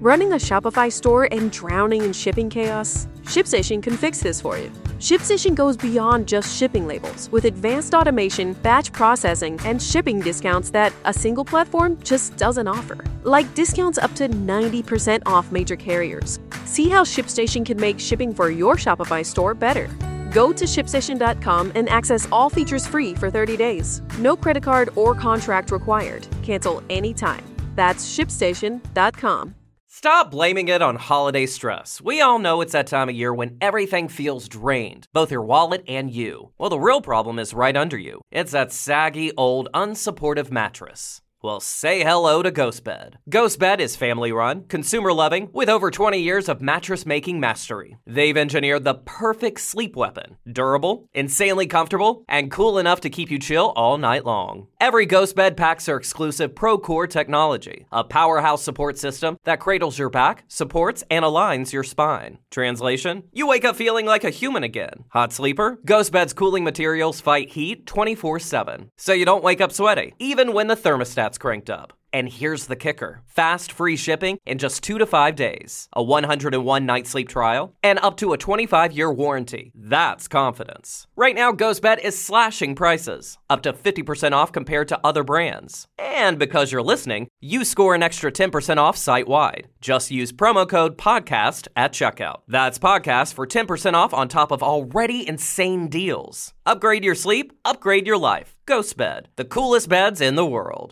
Running a Shopify store and drowning in shipping chaos? ShipStation can fix this for you. ShipStation goes beyond just shipping labels with advanced automation, batch processing, and shipping discounts that a single platform just doesn't offer. Like discounts up to 90% off major carriers. See how ShipStation can make shipping for your Shopify store better. Go to ShipStation.com and access all features free for 30 days. No credit card or contract required. Cancel anytime. That's ShipStation.com. Stop blaming it on holiday stress. We all know it's that time of year when everything feels drained, both your wallet and you. Well, the real problem is right under you. It's that saggy, old, unsupportive mattress. Well, say hello to GhostBed. GhostBed is family-run, consumer-loving, with over 20 years of mattress-making mastery. They've engineered the perfect sleep weapon. Durable, insanely comfortable, and cool enough to keep you chill all night long. Every GhostBed packs their exclusive ProCore technology, a powerhouse support system that cradles your back, supports, and aligns your spine. Translation? You wake up feeling like a human again. Hot sleeper? GhostBed's cooling materials fight heat 24/7, so you don't wake up sweaty, even when the thermostat's cranked up. And here's the kicker. Fast, free shipping in just 2 to 5 days. A 101-night sleep trial, and up to a 25-year warranty. That's confidence. Right now, GhostBed is slashing prices. Up to 50% off compared to other brands. And because you're listening, you score an extra 10% off site-wide. Just use promo code PODCAST at checkout. That's PODCAST for 10% off on top of already insane deals. Upgrade your sleep, upgrade your life. GhostBed, the coolest beds in the world.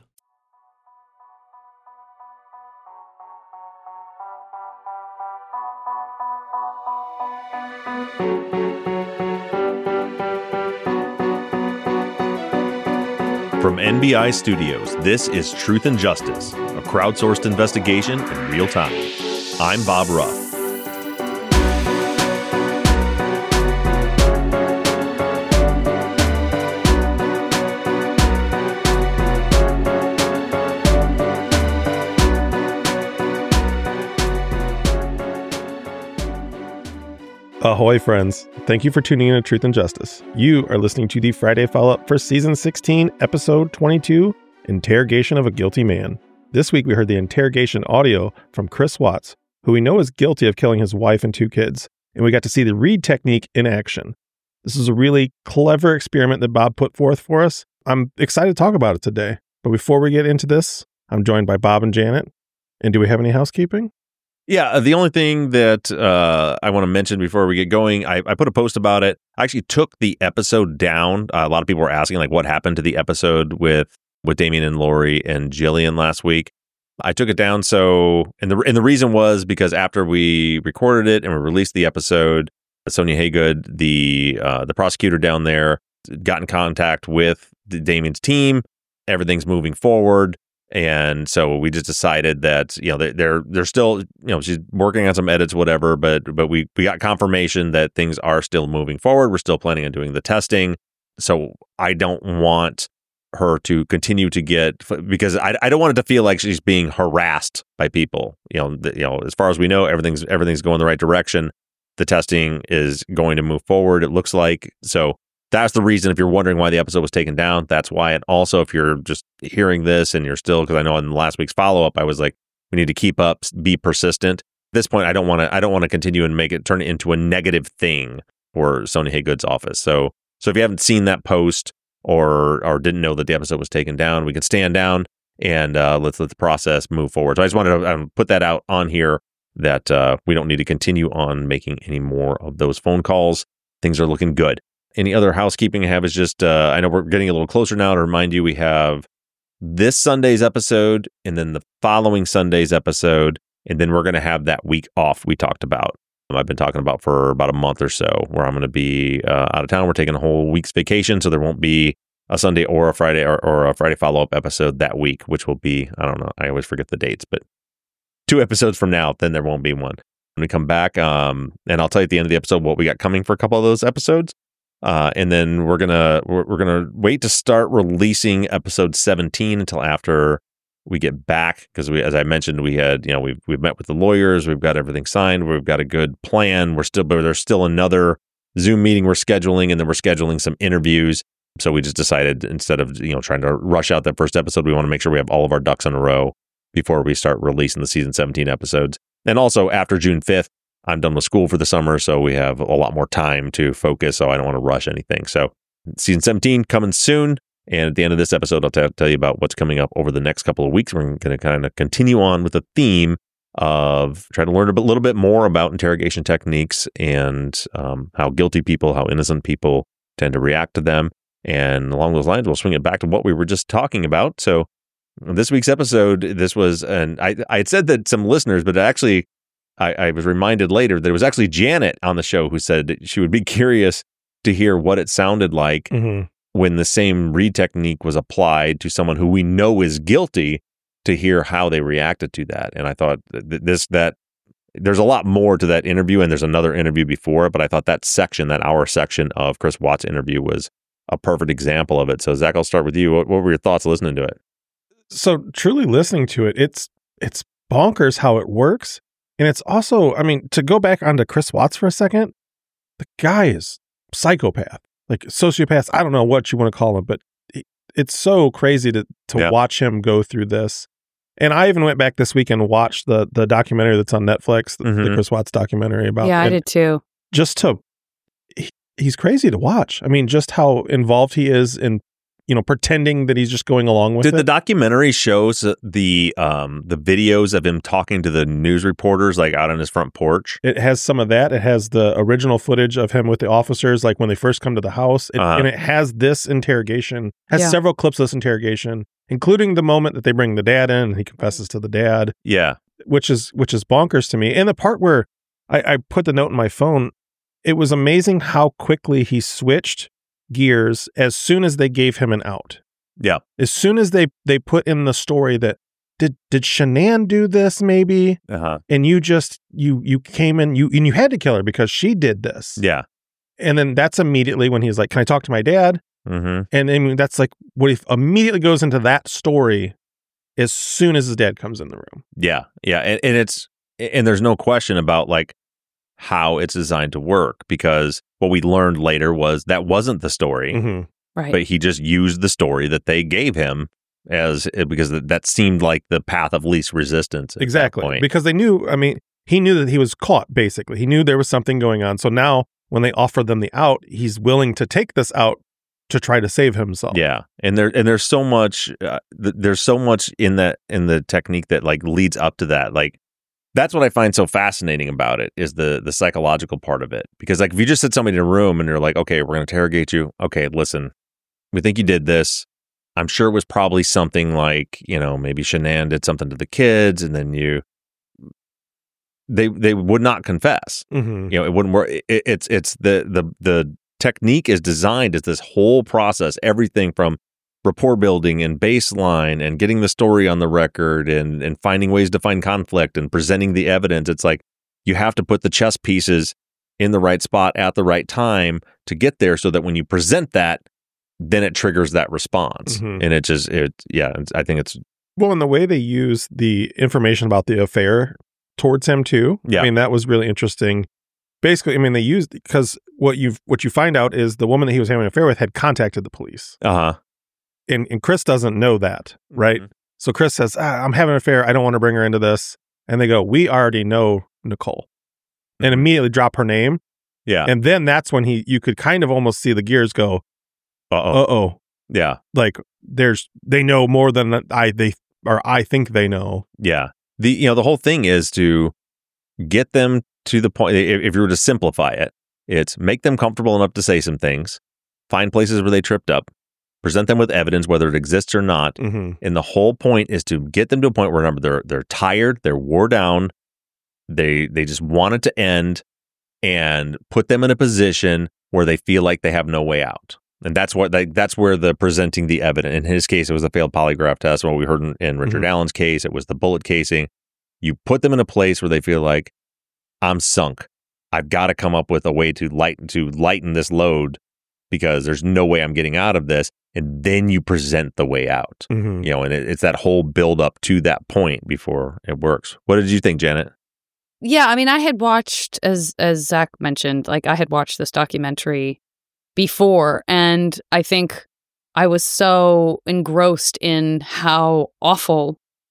From NBI Studios, this is Truth and Justice, a crowdsourced investigation in real time. I'm Bob Ruff. Ahoy, friends. Thank you for tuning in to Truth and Justice. You are listening to the Friday follow-up for Season 16, Episode 22, Interrogation of a Guilty Man. This week, we heard the interrogation audio from Chris Watts, who we know is guilty of killing his wife and 2 kids, and we got to see the Reid technique in action. This is a really clever experiment that Bob put forth for us. I'm excited to talk about it today. But before we get into this, I'm joined by Bob and Janet. And do we have any housekeeping? Yeah, the only thing that I want to mention before we get going, I put a post about it. I actually took the episode down. A lot of people were asking, like, what happened to the episode with Damien and Lori and Jillian last week. I took it down. So, and the reason was because after we recorded it and we released the episode, Sonia Haygood, the prosecutor down there, got in contact with Damien's team. Everything's moving forward. And so we just decided that, you know, they're still, you know, she's working on some edits, whatever, but we got confirmation that things are still moving forward. We're still planning on doing the testing. So I don't want her to continue to get, because I don't want it to feel like she's being harassed by people. You know, as far as we know, everything's going the right direction. The testing is going to move forward, it looks like. So that's the reason, if you're wondering why the episode was taken down, that's why. And also, if you're just hearing this and you're still, because I know in last week's follow-up, I was like, we need to keep up, be persistent. At this point, I don't want to continue and turn it into a negative thing for Sonia Haygood's office. So if you haven't seen that post or didn't know that the episode was taken down, we can stand down and let's let the process move forward. So I just wanted to put that out on here that we don't need to continue on making any more of those phone calls. Things are looking good. Any other housekeeping I have is just, I know we're getting a little closer now to remind you we have this Sunday's episode and then the following Sunday's episode, and then we're going to have that week off we talked about. I've been talking about for about a month or so, where I'm going to be out of town. We're taking a whole week's vacation, so there won't be a Sunday or a Friday or a Friday follow-up episode that week, which will be, I don't know, I always forget the dates, but 2 episodes from now, then there won't be one. When we come back, and I'll tell you at the end of the episode what we got coming for a couple of those episodes. And then we're gonna wait to start releasing episode 17 until after we get back, because as I mentioned, we had, you know, we've met with the lawyers, we've got everything signed, we've got a good plan. But there's still another Zoom meeting we're scheduling, and then we're scheduling some interviews. So we just decided, instead of, you know, trying to rush out that first episode, we want to make sure we have all of our ducks in a row before we start releasing the season 17 episodes. And also after June 5th, I'm done with school for the summer, so we have a lot more time to focus, so I don't want to rush anything. So season 17 coming soon. And at the end of this episode, I'll tell you about what's coming up over the next couple of weeks. We're going to kind of continue on with the theme of trying to learn a little bit more about interrogation techniques and how guilty people, how innocent people tend to react to them. And along those lines, we'll swing it back to what we were just talking about. So this week's episode, this was, and I had said that some listeners, but actually I was reminded later that it was actually Janet on the show who said that she would be curious to hear what it sounded like when the same read technique was applied to someone who we know is guilty, to hear how they reacted to that. And I thought that there's a lot more to that interview, and there's another interview before it, but I thought that hour section of Chris Watts' interview was a perfect example of it. So Zach, I'll start with you. What were your thoughts listening to it? So truly listening to it, it's bonkers how it works. And it's also, I mean, to go back onto Chris Watts for a second, the guy is psychopath, like sociopath. I don't know what you want to call him, but it's so crazy to watch him go through this. And I even went back this week and watched the documentary that's on Netflix, the Chris Watts documentary about. Yeah, I did too. He's crazy to watch. I mean, just how involved he is in, pretending that he's just going along with it. Did the documentary shows the videos of him talking to the news reporters, like out on his front porch? It has some of that. It has the original footage of him with the officers, like when they first come to the house. And it has this interrogation, several clips of this interrogation, including the moment that they bring the dad in and he confesses to the dad. Yeah. Which is bonkers to me. And the part where I put the note in my phone, it was amazing how quickly he switched gears as soon as they gave him an out. Yeah. As soon as they put in the story that did Shanann do this maybe? And you just you came in, you had to kill her because she did this. Yeah. And then that's immediately when he's like, "Can I talk to my dad?" And then that's like what he immediately goes into that story as soon as his dad comes in the room. Yeah. Yeah. And there's no question about like how it's designed to work, because what we learned later was that wasn't the story, right? But he just used the story that they gave him because that seemed like the path of least resistance. Exactly. Because they knew, I mean, he knew that he was caught, basically. He knew there was something going on. So now when they offered them the out, he's willing to take this out to try to save himself. Yeah. And there's so much in the technique that like leads up to that. Like, that's what I find so fascinating about it, is the psychological part of it. Because like if you just sit somebody in a room and you're like, okay, we're going to interrogate you. Okay, listen, we think you did this. I'm sure it was probably something like, maybe Shanann did something to the kids, and then they would not confess. It wouldn't work. It's the technique is designed as this whole process, everything from rapport building and baseline and getting the story on the record and finding ways to find conflict and presenting the evidence. It's like you have to put the chess pieces in the right spot at the right time to get there, so that when you present that, then it triggers that response. And I think it's... Well, and the way they use the information about the affair towards him too. Yeah. I mean, that was really interesting. Basically, I mean, they used, because what you find out is the woman that he was having an affair with had contacted the police. And Chris doesn't know that, right? So Chris says, "I'm having an affair. I don't want to bring her into this." And they go, "We already know Nicole," and immediately drop her name. Yeah. And then that's when you could kind of almost see the gears go, uh-oh. Yeah. Like they know more than I think they know. Yeah. The whole thing is to get them to the point. If you were to simplify it, it's make them comfortable enough to say some things, find places where they tripped up, present them with evidence, whether it exists or not. And the whole point is to get them to a point where they're tired, they're wore down, they just want it to end, and put them in a position where they feel like they have no way out. And that's where the presenting the evidence. In his case, it was a failed polygraph test. What we heard in Richard Allen's case, it was the bullet casing. You put them in a place where they feel like, I'm sunk. I've got to come up with a way to lighten this load, because there's no way I'm getting out of this. And then you present the way out. And it's that whole build up to that point before it works. What did you think, Janet? Yeah, I mean, I had watched, as Zach mentioned, like I had watched this documentary before, and I think I was so engrossed in how awful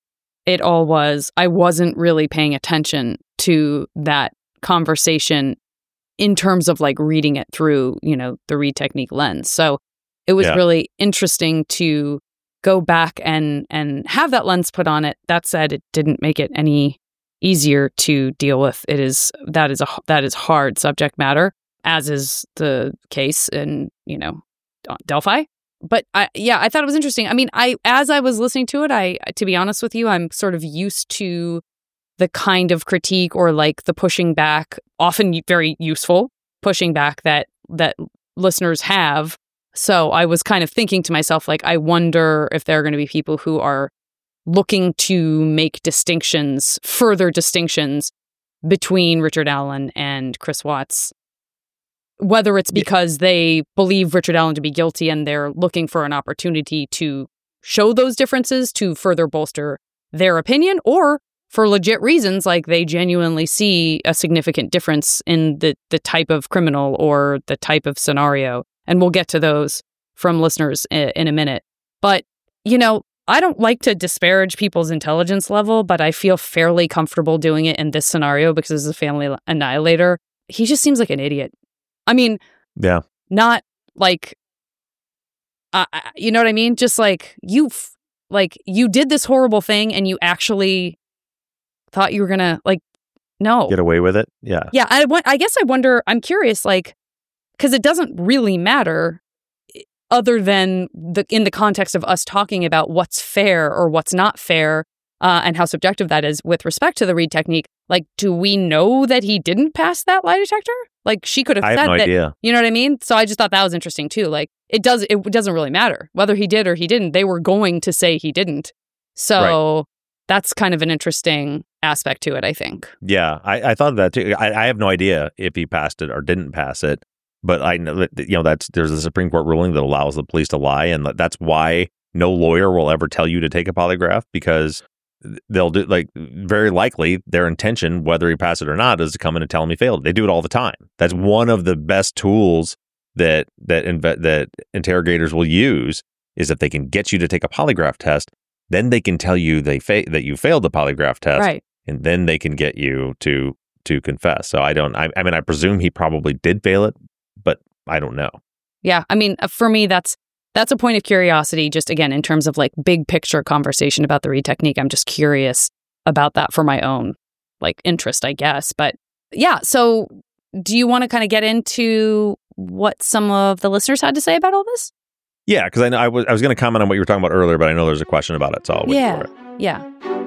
it all was, I wasn't really paying attention to that conversation in terms of like reading it through, the Read Technique lens. So it was really interesting to go back and have that lens put on it. That said, it didn't make it any easier to deal with. That is hard subject matter, as is the case in, Delphi. But I thought it was interesting. I mean, as I was listening to it, to be honest with you, I'm sort of used to the kind of critique or like the pushing back, often very useful pushing back that listeners have. So I was kind of thinking to myself, like, I wonder if there are going to be people who are looking to make further distinctions between Richard Allen and Chris Watts, whether it's because they believe Richard Allen to be guilty and they're looking for an opportunity to show those differences to further bolster their opinion, or for legit reasons, like they genuinely see a significant difference in the type of criminal or the type of scenario. And we'll get to those from listeners in a minute. But, I don't like to disparage people's intelligence level, but I feel fairly comfortable doing it in this scenario because as a family annihilator, he just seems like an idiot. I mean, not like, you know what I mean? Just like you did this horrible thing and you actually thought you were going to no. Get away with it? Yeah. Yeah. I guess I wonder, I'm curious, because it doesn't really matter other than in the context of us talking about what's fair or what's not fair and how subjective that is with respect to the Read Technique. Like, do we know that he didn't pass that lie detector? Like, she could have said that. I have no idea. You know what I mean? So I just thought that was interesting too. Like, it doesn't really matter whether he did or he didn't. They were going to say he didn't. So that's kind of an interesting aspect to it, I think. Yeah, I thought of that too. I have no idea if he passed it or didn't pass it. But I know that, there's a Supreme Court ruling that allows the police to lie, and that's why no lawyer will ever tell you to take a polygraph, because they'll do, very likely their intention, whether he passed it or not, is to come in and tell him he failed. They do it all the time. That's one of the best tools that interrogators will use, is if they can get you to take a polygraph test, then they can tell you that you failed the polygraph test, right? And then they can get you to confess. So I presume he probably did fail it, but I don't know. Yeah. I mean, for me, that's a point of curiosity, just again, in terms of big picture conversation about the Read Technique. I'm just curious about that for my own interest, I guess. But yeah, so do you want to kind of get into what some of the listeners had to say about all this? Yeah, because I was going to comment on what you were talking about earlier, but I know there's a question about it, so I'll wait for it. Yeah.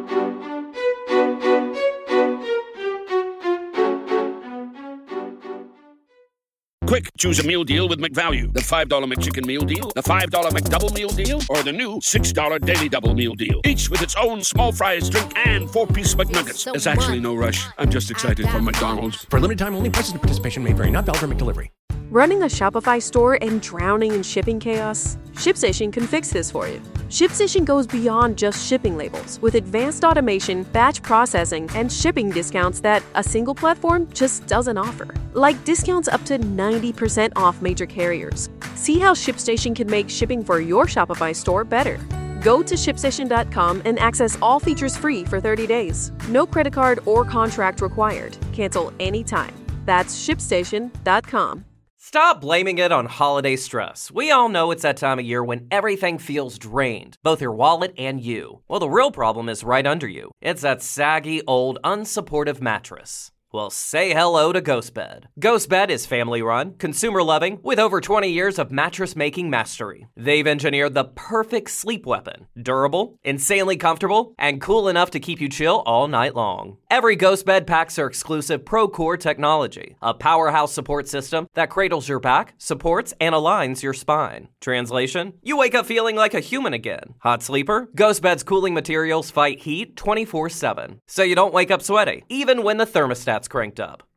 Quick, choose a meal deal with McValue. The $5 McChicken meal deal, the $5 McDouble meal deal, or the new $6 Daily Double meal deal. Each with its own small fries, drink, and 4-piece McNuggets. There's actually no rush. I'm just excited for McDonald's. For a limited time only, prices and participation may vary. Not valid for McDelivery. Running a Shopify store and drowning in shipping chaos? ShipStation can fix this for you. ShipStation goes beyond just shipping labels with advanced automation, batch processing, and shipping discounts that a single platform just doesn't offer. Like discounts up to 90% off major carriers. See how ShipStation can make shipping for your Shopify store better. Go to ShipStation.com and access all features free for 30 days. No credit card or contract required. Cancel anytime. That's ShipStation.com. Stop blaming it on holiday stress. We all know it's that time of year when everything feels drained, both your wallet and you. Well, the real problem is right under you. It's that saggy, old, unsupportive mattress. Well, say hello to GhostBed. GhostBed is family-run, consumer-loving, with over 20 years of mattress-making mastery. They've engineered the perfect sleep weapon. Durable, insanely comfortable, and cool enough to keep you chill all night long. Every GhostBed packs their exclusive ProCore technology, a powerhouse support system that cradles your back, supports, and aligns your spine. Translation? You wake up feeling like a human again. Hot sleeper? GhostBed's cooling materials fight heat 24/7, so you don't wake up sweaty, even when the thermostat's cranked up.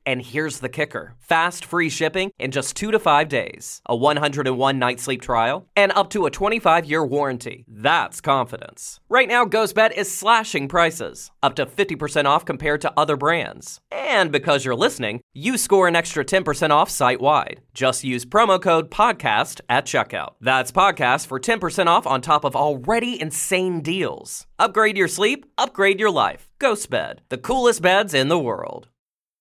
And here's the kicker. Fast, free shipping in just 2 to 5 days. A 101-night sleep trial. And up to a 25-year warranty. That's confidence. Right now, GhostBed is slashing prices. Up to 50% off compared to other brands. And because you're listening, you score an extra 10% off site-wide. Just use promo code PODCAST at checkout. That's PODCAST for 10% off on top of already insane deals. Upgrade your sleep, upgrade your life. GhostBed, the coolest beds in the world.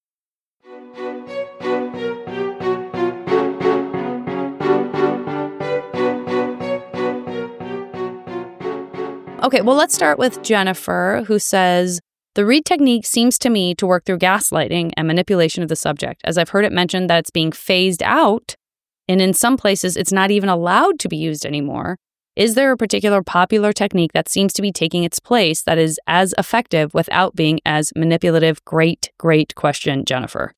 Okay, well, let's start with Jennifer, who says, the Reid technique seems to me to work through gaslighting and manipulation of the subject, as I've heard it mentioned that it's being phased out, and in some places it's not even allowed to be used anymore. Is there a particular popular technique that seems to be taking its place that is as effective without being as manipulative? Great question, Jennifer.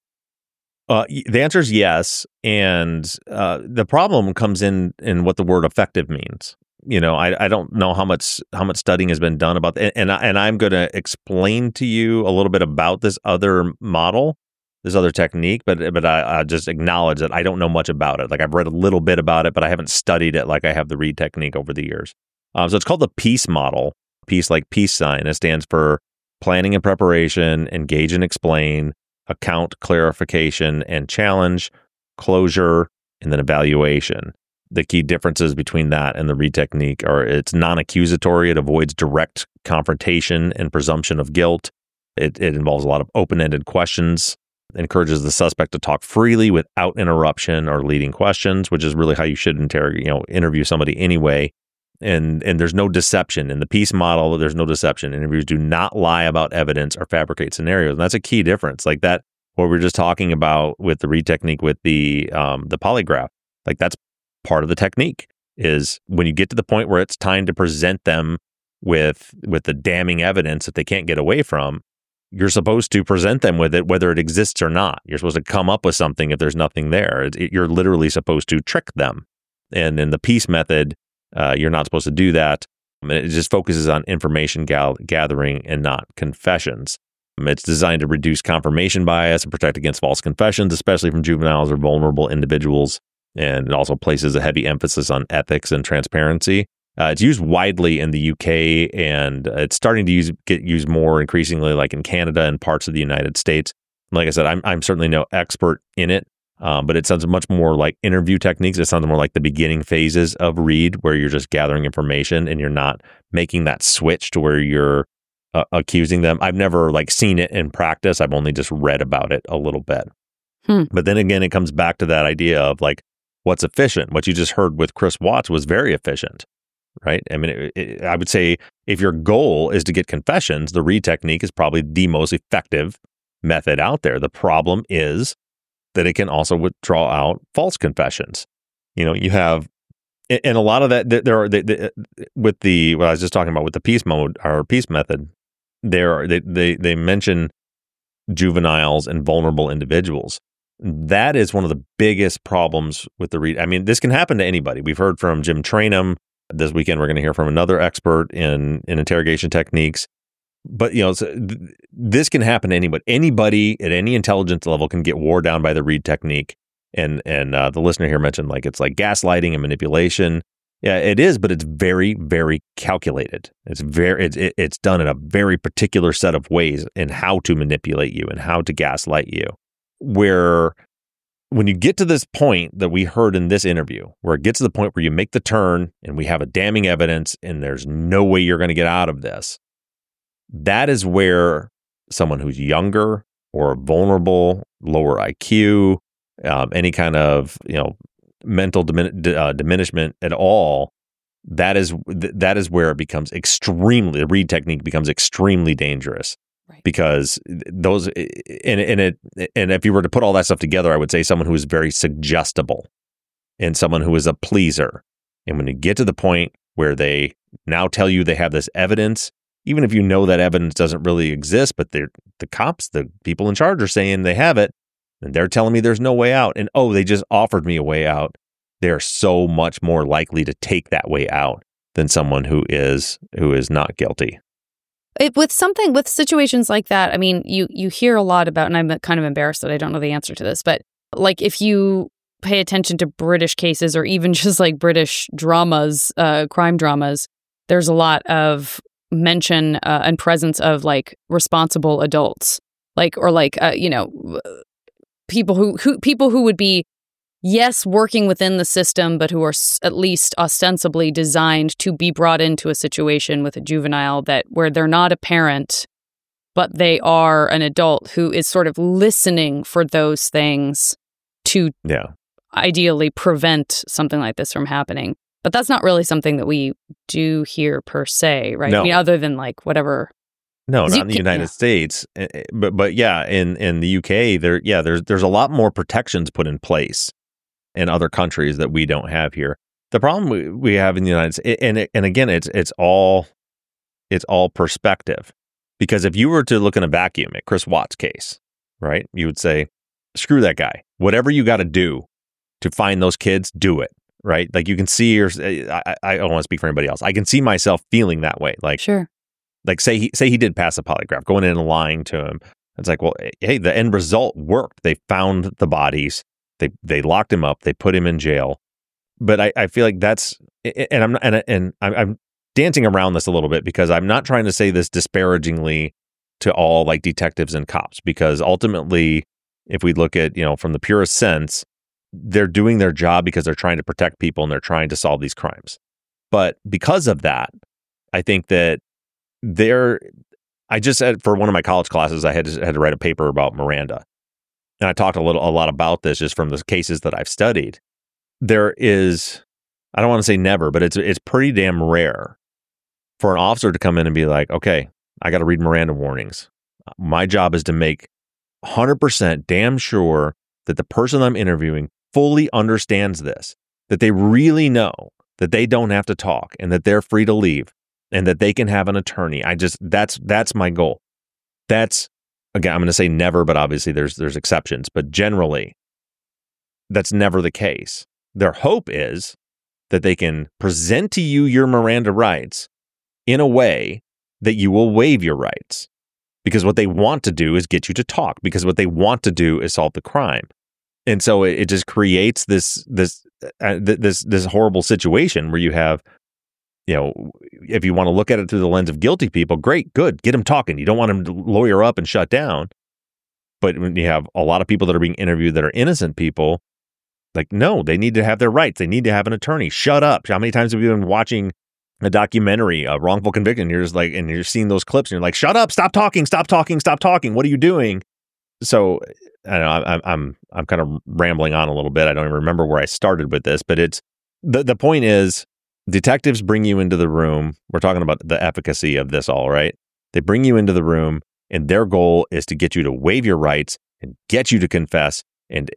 The answer is yes, and the problem comes in what the word effective means. I don't know how much studying has been done about that, and I'm going to explain to you a little bit about this other model, this other technique, but I just acknowledge that I don't know much about it. Like, I've read a little bit about it, but I haven't studied it like I have the Reid technique over the years. So it's called the PEACE model. PEACE like peace sign. It stands for planning and preparation, engage and explain, account, clarification and challenge, closure, and then evaluation. The key differences between that and the Reid technique are it's non-accusatory. It avoids direct confrontation and presumption of guilt. It involves a lot of open-ended questions, encourages the suspect to talk freely without interruption or leading questions, which is really how you should interview somebody anyway. And there's no deception. In the PEACE model, there's no deception. Interviewers do not lie about evidence or fabricate scenarios. And that's a key difference. Like that, what we were just talking about with the Reid technique with the polygraph, like that's part of the technique is when you get to the point where it's time to present them with the damning evidence that they can't get away from, you're supposed to present them with it, whether it exists or not. You're supposed to come up with something if there's nothing there. You're literally supposed to trick them. And in the PEACE method, you're not supposed to do that. It just focuses on information gathering and not confessions. It's designed to reduce confirmation bias and protect against false confessions, especially from juveniles or vulnerable individuals. And it also places a heavy emphasis on ethics and transparency. It's used widely in the UK, and it's starting to get used more increasingly, like in Canada and parts of the United States. Like I said, I'm certainly no expert in it, but it sounds much more like interview techniques. It sounds more like the beginning phases of Reid, where you're just gathering information and you're not making that switch to where you're accusing them. I've never seen it in practice. I've only just read about it a little bit. But then again, it comes back to that idea of what's efficient. What you just heard with Chris Watts was very efficient, right? I mean, I would say if your goal is to get confessions, the Reid technique is probably the most effective method out there. The problem is that it can also draw out false confessions. You have, and a lot of that with what I was just talking about with the PEACE mode or PEACE method, they mention juveniles and vulnerable individuals. That is one of the biggest problems with the Reid. I mean, this can happen to anybody. We've heard from Jim Trainum. This weekend, we're going to hear from another expert in interrogation techniques. But, this can happen to anybody. Anybody at any intelligence level can get wore down by the Reid technique. And the listener here mentioned it's like gaslighting and manipulation. Yeah, it is, but it's very, very calculated. It's done in a very particular set of ways in how to manipulate you and how to gaslight you. Where when you get to this point that we heard in this interview, where it gets to the point where you make the turn and we have a damning evidence and there's no way you're going to get out of this, that is where someone who's younger or vulnerable, lower IQ, any kind of mental diminishment at all, that is where it becomes the Reid technique becomes extremely dangerous. Right. Because those and if you were to put all that stuff together, I would say someone who is very suggestible and someone who is a pleaser. And when you get to the point where they now tell you they have this evidence, even if you know that evidence doesn't really exist, but the cops, the people in charge are saying they have it, and they're telling me there's no way out, and they just offered me a way out, they're so much more likely to take that way out than someone who is not guilty. With situations like that, I mean, you hear a lot about, and I'm kind of embarrassed that I don't know the answer to this, but like if you pay attention to British cases or even just like British dramas, crime dramas, there's a lot of mention and presence of like responsible adults, people who would be, yes, working within the system, but who are at least ostensibly designed to be brought into a situation with a juvenile where they're not a parent, but they are an adult who is sort of listening for those things to ideally prevent something like this from happening. But that's not really something that we do here per se, right? No. I mean, other than like whatever. No, not in the United States, but yeah, in the UK, there's a lot more protections put in place in other countries that we don't have here. The problem we have in the United States, and again, it's all perspective, because if you were to look in a vacuum at Chris Watts' case, right, you would say, screw that guy. Whatever you got to do to find those kids, do it. Right? Like you can see, I don't want to speak for anybody else. I can see myself feeling that way. Like, sure. Like say he did pass a polygraph, going in and lying to him. It's like, well, hey, the end result worked. They found the bodies. They locked him up. They put him in jail. But I feel like that's, and I'm dancing around this a little bit because I'm not trying to say this disparagingly to all like detectives and cops, because ultimately, if we look at, from the purest sense, they're doing their job because they're trying to protect people and they're trying to solve these crimes. But because of that, I think that I just said for one of my college classes, I had to write a paper about Miranda. And I talked a lot about this just from the cases that I've studied. There is, I don't want to say never, but it's pretty damn rare for an officer to come in and be like, okay, I got to read Miranda warnings. My job is to make 100% damn sure that the person I'm interviewing fully understands this, that they really know that they don't have to talk and that they're free to leave and that they can have an attorney. That's my goal. That's, again, I'm going to say never, but obviously there's exceptions, but generally that's never the case. Their hope is that they can present to you your Miranda rights in a way that you will waive your rights, because what they want to do is get you to talk, because what they want to do is solve the crime. And so it just creates this horrible situation where you have, if you want to look at it through the lens of guilty people, great, good, get them talking. You don't want them to lawyer up and shut down. But when you have a lot of people that are being interviewed that are innocent people, like, no, they need to have their rights. They need to have an attorney. Shut up. How many times have you been watching a documentary, a wrongful conviction? And you're just like, and you're seeing those clips and you're like, shut up, stop talking. What are you doing? So I don't know, I'm kind of rambling on a little bit. I don't even remember where I started with this, but it's the point is, detectives bring you into the room. We're talking about the efficacy of this all, right? They bring you into the room and their goal is to get you to waive your rights and get you to confess. And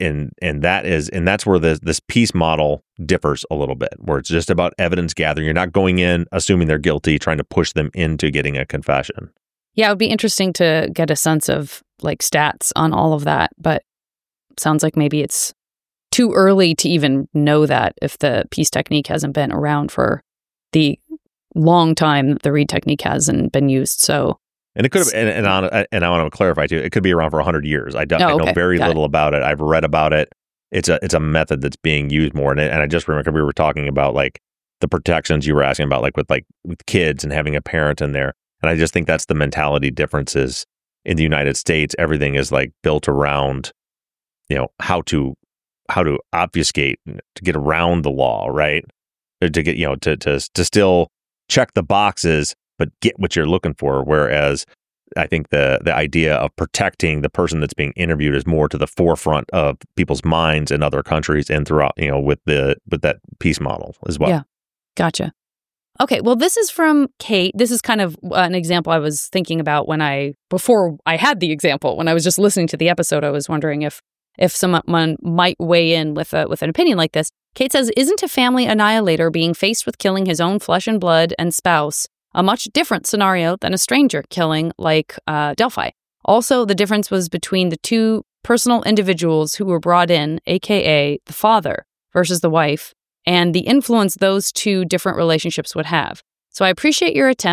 that's where this peace model differs a little bit, where it's just about evidence gathering. You're not going in assuming they're guilty, trying to push them into getting a confession. Yeah, it would be interesting to get a sense of like stats on all of that, but it sounds like maybe it's too early to even know that if the peace technique hasn't been around for the long time that the Reid technique hasn't been used. So, and it could have, and I want to clarify too, it could be around for 100 years. I know very little about it. I've read about it. It's a method that's being used more, and I just remember we were talking about like the protections you were asking about, like with kids and having a parent in there. And I just think that's the mentality differences in the United States. Everything is like built around, how to obfuscate, to get around the law, right? To get, to still check the boxes, but get what you're looking for. Whereas I think the idea of protecting the person that's being interviewed is more to the forefront of people's minds in other countries and throughout, with that peace model as well. Yeah. Gotcha. Okay, well, this is from Kate. This is kind of an example I was thinking about before I had the example. When I was just listening to the episode, I was wondering if someone might weigh in with an opinion like this. Kate says, isn't a family annihilator being faced with killing his own flesh and blood and spouse a much different scenario than a stranger killing like Delphi? Also, the difference was between the two personal individuals who were brought in, a.k.a. the father versus the wife, and the influence those two different relationships would have. So I appreciate your attempt,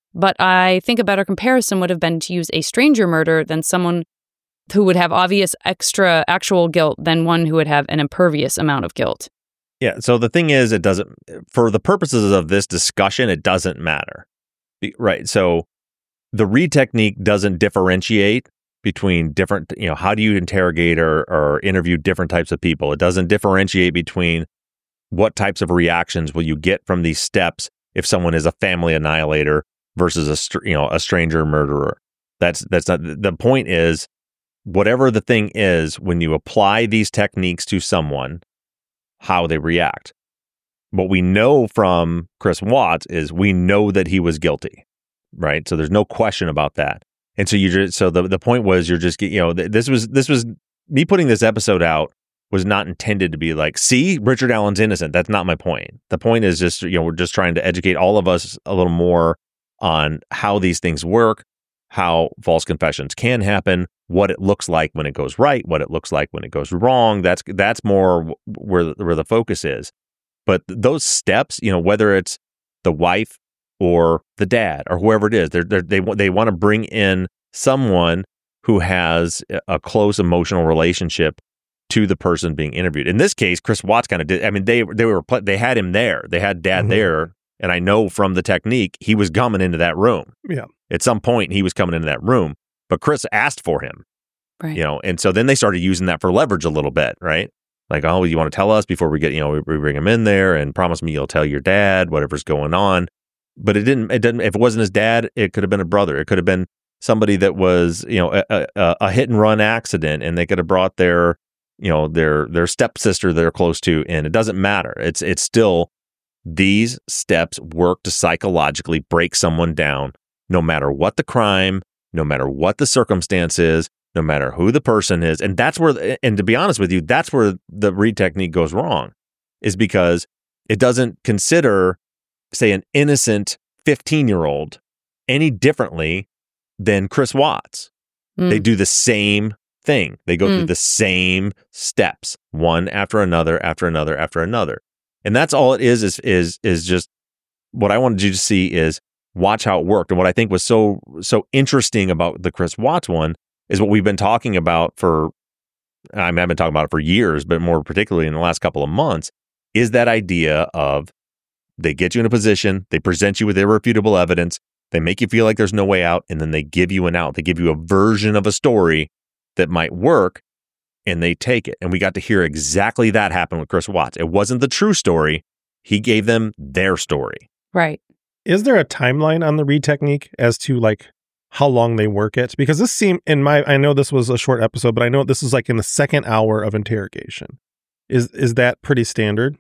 But I think a better comparison would have been to use a stranger murder than someone who would have obvious extra actual guilt than one who would have an impervious amount of guilt. Yeah. So the thing is, it doesn't, for the purposes of this discussion, it doesn't matter. Right. So the Reid technique doesn't differentiate between different, how do you interrogate or interview different types of people? It doesn't differentiate between what types of reactions will you get from these steps if someone is a family annihilator versus a stranger murderer. That's not the point. Is whatever the thing is, when you apply these techniques to someone, how they react. What we know from Chris Watts is we know that he was guilty, right? So there's no question about that. And so the point was this was me putting this episode out was not intended to be like, see, Richard Allen's innocent. That's not my point. The point is just, we're just trying to educate all of us a little more on how these things work, how false confessions can happen, what it looks like when it goes right, what it looks like when it goes wrong. That's more where the focus is. But those steps, whether it's the wife or the dad or whoever it is, they want to bring in someone who has a close emotional relationship to the person being interviewed. In this case, Chris Watts kind of did. I mean, they had him there. They had Dad there, and I know from the technique he was coming into that room. Yeah. At some point, he was coming into that room, but Chris asked for him. Right. And so then they started using that for leverage a little bit, right? Like, oh, you want to tell us before we get, we bring him in there, and promise me you'll tell your dad whatever's going on. But it didn't. If it wasn't his dad, it could have been a brother. It could have been somebody that was, a hit and run accident, and they could have brought their stepsister they're close to, and it doesn't matter. It's still, these steps work to psychologically break someone down, no matter what the crime, no matter what the circumstance is, no matter who the person is. And that's where, and to be honest with you, that's where the Reid technique goes wrong, is because it doesn't consider, say, an innocent 15-year-old any differently than Chris Watts. They do the same thing. They go through the same steps, one after another, after another, after another. And that's all it is just what I wanted you to see is watch how it worked. And what I think was so interesting about the Chris Watts one is what we've been talking about I've been talking about it for years, but more particularly in the last couple of months, is that idea of they get you in a position, they present you with irrefutable evidence, they make you feel like there's no way out, and then they give you an out. They give you a version of a story that might work, and they take it. And we got to hear exactly that happen with Chris Watts. It wasn't the true story. He gave them their story. Right. Is there a timeline on the Reid technique as to how long they work it? Because this seemed, I know this was a short episode, but I know this is in the second hour of interrogation. Is that pretty standard?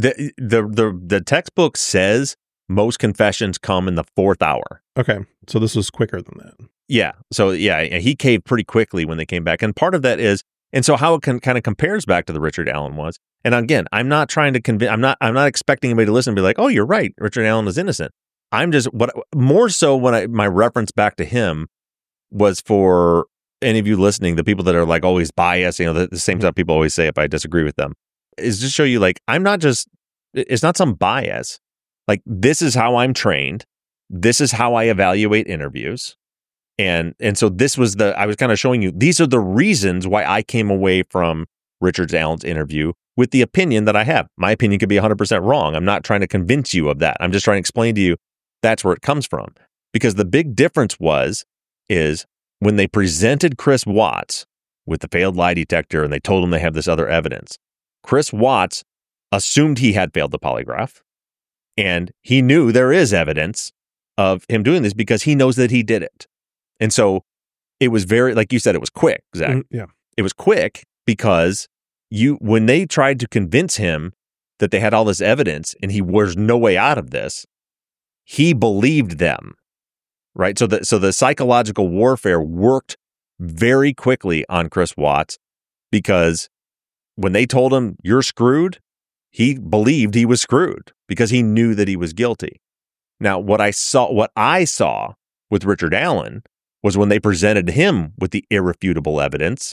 The textbook says most confessions come in the 4th hour. Okay. So this was quicker than that. Yeah. So yeah, he caved pretty quickly when they came back. And part of that is, and so how it kind of compares back to the Richard Allen was. And again, I'm not trying to convince, I'm not expecting anybody to listen and be like, oh, you're right, Richard Allen is innocent. I'm just, more so when my reference back to him was for any of you listening, the people that are always biased, the same stuff people always say if I disagree with them, is just show you I'm not just, it's not some bias. This is how I'm trained. This is how I evaluate interviews. And so this was I was kind of showing you, these are the reasons why I came away from Richard Allen's interview with the opinion that I have. My opinion could be 100% wrong. I'm not trying to convince you of that. I'm just trying to explain to you that's where it comes from. Because the big difference is when they presented Chris Watts with the failed lie detector and they told him they have this other evidence, Chris Watts assumed he had failed the polygraph, and he knew there is evidence of him doing this because he knows that he did it. And so it was very, like you said, it was quick, Zach. Yeah. It was quick because when they tried to convince him that they had all this evidence and he was no way out of this, he believed them, right? So the psychological warfare worked very quickly on Chris Watts because when they told him you're screwed, he believed he was screwed because he knew that he was guilty. Now, what I saw with Richard Allen was when they presented him with the irrefutable evidence,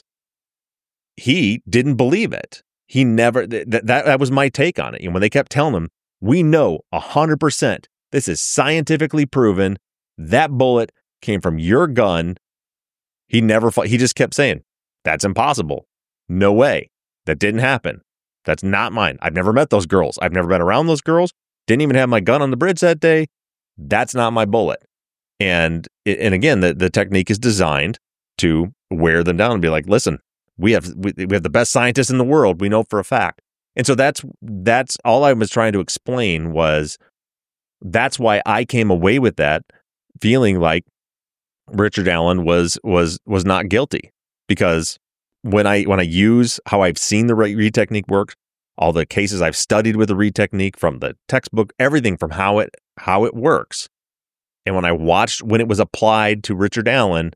he didn't believe it. He never, that was my take on it. And when they kept telling him, we know 100%, this is scientifically proven, That bullet came from your gun. He just kept saying, that's impossible. No way. That didn't happen. That's not mine. I've never met those girls. I've never been around those girls. Didn't even have my gun on the bridge that day. That's not my bullet. And again, the technique is designed to wear them down and be like, listen, we have the best scientists in the world. We know for a fact. And so that's all I was trying to explain was that's why I came away with that feeling like Richard Allen was not guilty, because when I use how I've seen the Reed technique work, all the cases I've studied with the Reed technique from the textbook, everything from how it works. And when I watched when it was applied to Richard Allen,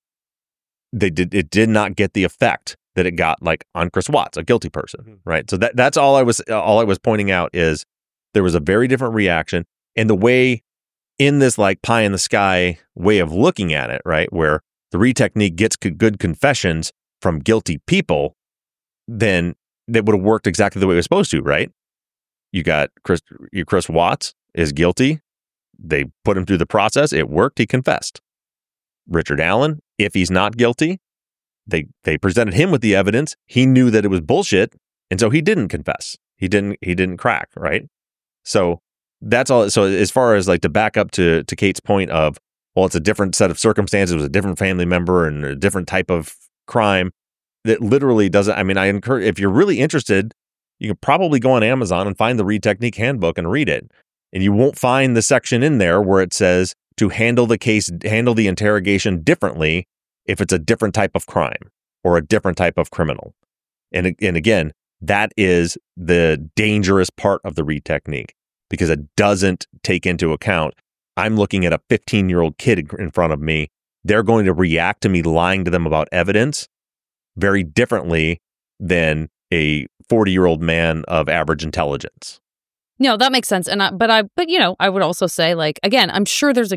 it did not get the effect that it got like on Chris Watts, a guilty person, right? So that's all I was pointing out is there was a very different reaction, and the way in this like pie in the sky way of looking at it, right, where the Reed technique gets good confessions from guilty people, then that would have worked exactly the way it was supposed to, right? You got Chris Watts is guilty. They put him through the process. It worked. He confessed. Richard Allen, if he's not guilty, they presented him with the evidence. He knew that it was bullshit, and so he didn't confess. He didn't crack, right? So that's all. So as far as like to back up to Kate's point of, well, it's a different set of circumstances, it was a different family member and a different type of crime, that literally doesn't. I mean, I encourage, if you're really interested, you can probably go on Amazon and find the Reed Technique Handbook and read it. And you won't find the section in there where it says to handle the interrogation differently if it's a different type of crime or a different type of criminal. And again, that is the dangerous part of the Reed Technique, because it doesn't take into account, I'm looking at a 15-year-old kid in front of me. They're going to react to me lying to them about evidence very differently than a 40-year-old man of average intelligence. No, that makes sense. But you know, I would also say, like, again, I'm sure there's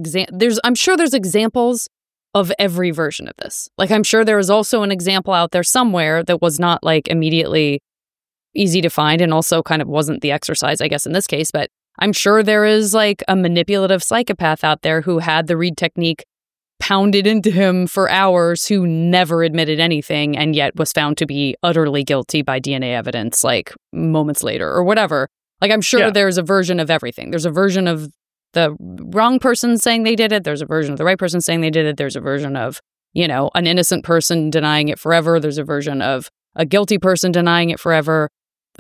examples of every version of this. Like, I'm sure there is also an example out there somewhere that was not like immediately easy to find, and also kind of wasn't the exercise, I guess, in this case. But I'm sure there is like a manipulative psychopath out there who had the Reed Technique pounded into him for hours, who never admitted anything and yet was found to be utterly guilty by DNA evidence like moments later or whatever. Like, I'm sure there's a version of everything. There's a version of the wrong person saying they did it. There's a version of the right person saying they did it. There's a version of, you know, an innocent person denying it forever. There's a version of a guilty person denying it forever.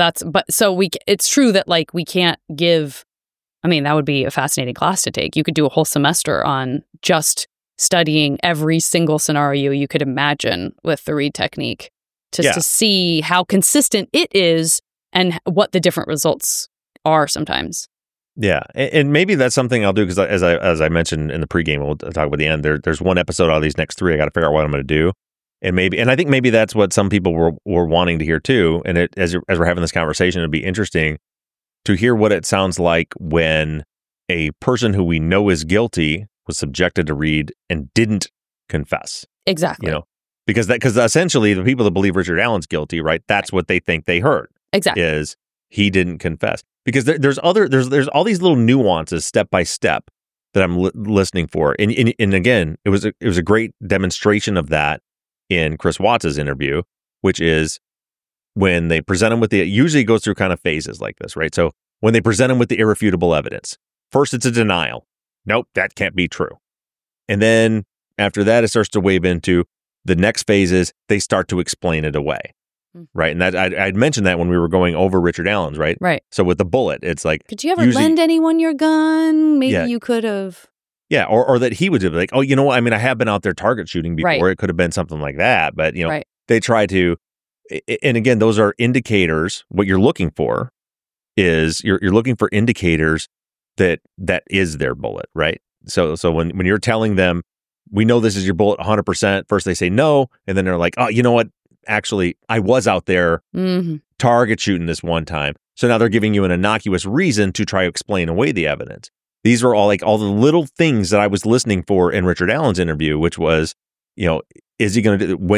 It's true that, like, we can't give, I mean, that would be a fascinating class to take. You could do a whole semester on just studying every single scenario you could imagine with the Reed Technique to see how consistent it is and what the different results are sometimes. Yeah, and maybe that's something I'll do, because as I mentioned in the pregame, we'll talk about the end. There's one episode out of these next three. I got to figure out what I'm going to do, and I think maybe that's what some people were wanting to hear too. And as we're having this conversation, it'd be interesting to hear what it sounds like when a person who we know is guilty was subjected to Reed and didn't confess. Exactly. You know, because essentially the people that believe Richard Allen's guilty, right? That's what they think they heard. Exactly. Is he didn't confess. Because there's all these little nuances step by step that I'm listening for. And again, it was a great demonstration of that in Chris Watts' interview, which is when they present him with usually it goes through kind of phases like this, right? So when they present him with the irrefutable evidence, first it's a denial. Nope, that can't be true. And then after that, it starts to wave into the next phases. They start to explain it away. Right. And that I'd mentioned that when we were going over Richard Allen's, right? Right. So with the bullet, it's like, could you ever lend anyone your gun? Maybe you could have. Yeah. Or that he would do like, oh, you know what? I mean, I have been out there target shooting before. Right. It could have been something like that. But, you know, they try to. And again, those are indicators. What you're looking for is you're looking for indicators that is their bullet. Right. So when you're telling them, we know this is your bullet 100%, first they say no. And then they're like, oh, you know what? Actually, I was out there target shooting this one time. So now they're giving you an innocuous reason to try to explain away the evidence. These are all the little things that I was listening for in Richard Allen's interview, which was, you know, is he going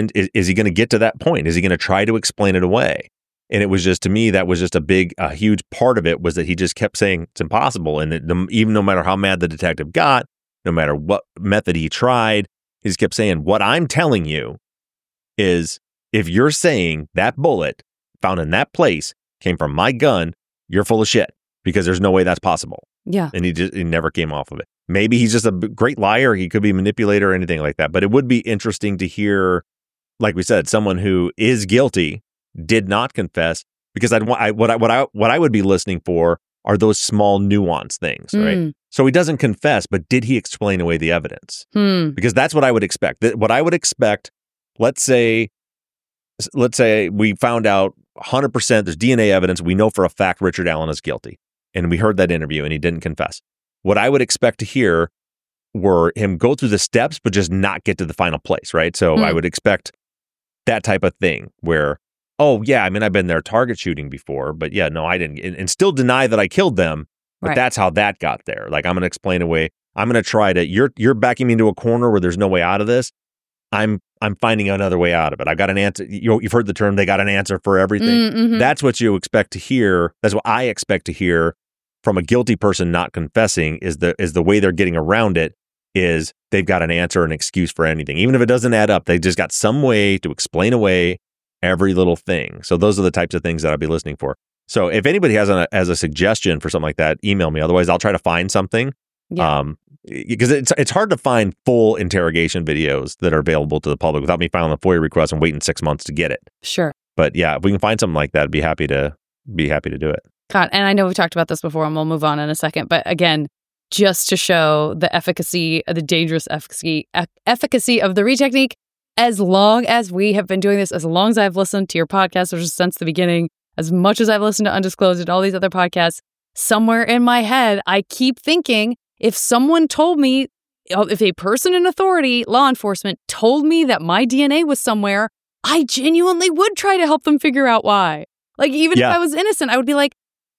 to get to that point? Is he going to try to explain it away? And it was just, to me, that was just a huge part of it, was that he just kept saying it's impossible. And even no matter how mad the detective got, no matter what method he tried. He just kept saying, what I'm telling you is if you're saying that bullet found in that place came from my gun, you're full of shit because there's no way that's possible. Yeah. And he never came off of it. Maybe he's just a great liar. He could be a manipulator or anything like that. But it would be interesting to hear, like we said, someone who is guilty, did not confess, because what I would be listening for are those small nuance things, right? So he doesn't confess, but did he explain away the evidence? Because that's what I would expect. What I would expect, let's say we found out 100% there's DNA evidence. We know for a fact Richard Allen is guilty. And we heard that interview and he didn't confess. What I would expect to hear were him go through the steps, but just not get to the final place, right? So I would expect that type of thing where, oh, yeah, I mean, I've been there target shooting before, but yeah, no, I didn't. And still deny that I killed them, but that's how that got there. Like, I'm going to explain away. I'm going to try to, you're backing me into a corner where there's no way out of this. I'm finding another way out of it. I've got an answer. You've heard the term, they got an answer for everything. That's what you expect to hear. That's what I expect to hear from a guilty person not confessing is the way they're getting around it is they've got an answer, an excuse for anything. Even if it doesn't add up, they just got some way to explain away every little thing. So those are the types of things that I'll be listening for. So if anybody has a suggestion for something like that, email me. Otherwise, I'll try to find something. Yeah. Because it's hard to find full interrogation videos that are available to the public without me filing a FOIA request and waiting 6 months to get it. Sure. But yeah, if we can find something like that, I'd be happy to do it. God, and I know we've talked about this before, and we'll move on in a second. But again, just to show the efficacy, the dangerous efficacy of the Reid technique, as long as we have been doing this, as long as I've listened to your podcast, which is since the beginning, as much as I've listened to Undisclosed and all these other podcasts, somewhere in my head, I keep thinking, if someone told me, if a person in authority, law enforcement, told me that my DNA was somewhere, I genuinely would try to help them figure out why. Like, even if I was innocent, I would be like,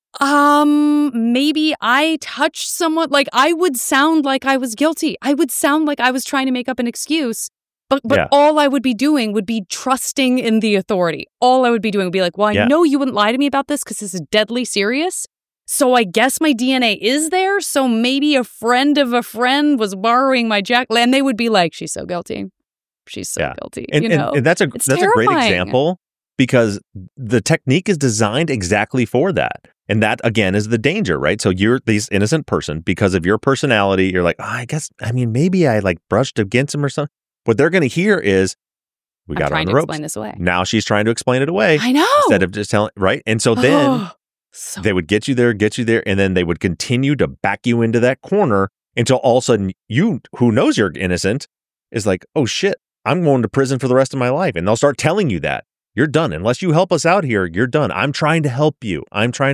maybe I touched someone. Like, I would sound like I was guilty. I would sound like I was trying to make up an excuse. But all I would be doing would be trusting in the authority. All I would be doing would be like, well, I know you wouldn't lie to me about this because this is deadly serious. So I guess my DNA is there. So maybe a friend of a friend was borrowing my and they would be like, she's so guilty. She's so guilty. And that's a great example because the technique is designed exactly for that. And that, again, is the danger, right? So you're this innocent person because of your personality. You're like, maybe I like brushed against him or something. What they're going to hear is, we got her on the ropes. Explain this away. Now she's trying to explain it away. I know. Instead of just telling, right? And so then they would get you there, and then they would continue to back you into that corner until all of a sudden you, who knows you're innocent, is like, oh shit, I'm going to prison for the rest of my life. And they'll start telling you that. You're done. Unless you help us out here, you're done. I'm trying to help you.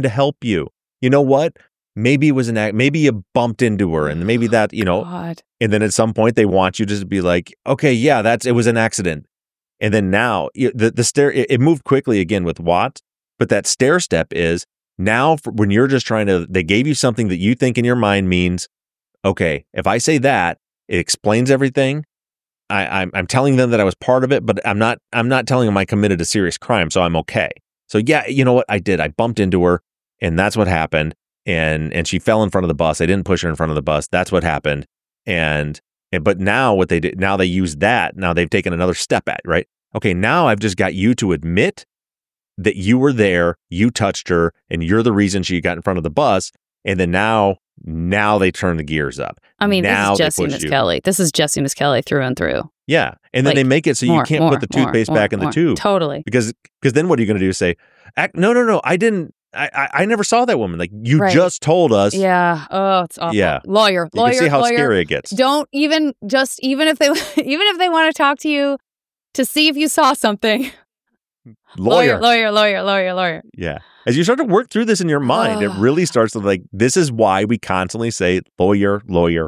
You know what? Maybe it was maybe you bumped into her and maybe that, God. And then at some point they want you to be like, okay, yeah, it was an accident. And then now the stair, it moved quickly again with Watt, but that stair step is now when you're just they gave you something that you think in your mind means, okay, if I say that, it explains everything. I'm telling them that I was part of it, but I'm not telling them I committed a serious crime, so I'm okay. So yeah, you know what I did? I bumped into her, and that's what happened. And she fell in front of the bus. I didn't push her in front of the bus. That's what happened. But now what they did, now they use that. Now they've taken another step at, right? Okay, now I've just got you to admit that you were there, you touched her, and you're the reason she got in front of the bus. And then now they turn the gears up. I mean, now this is Jesse Misskelley. This is Jesse Misskelley through and through. Yeah. And then they make it so you can't put the toothpaste back in the tube. Totally. Because then what are you going to do? Say, no, I didn't. I never saw that woman. Like, you just told us. Yeah. Oh, it's awful. Yeah. Lawyer. You can see how scary it gets. Don't even if they want to talk to you to see if you saw something. Lawyer. Yeah. As you start to work through this in your mind, it really starts to this is why we constantly say lawyer.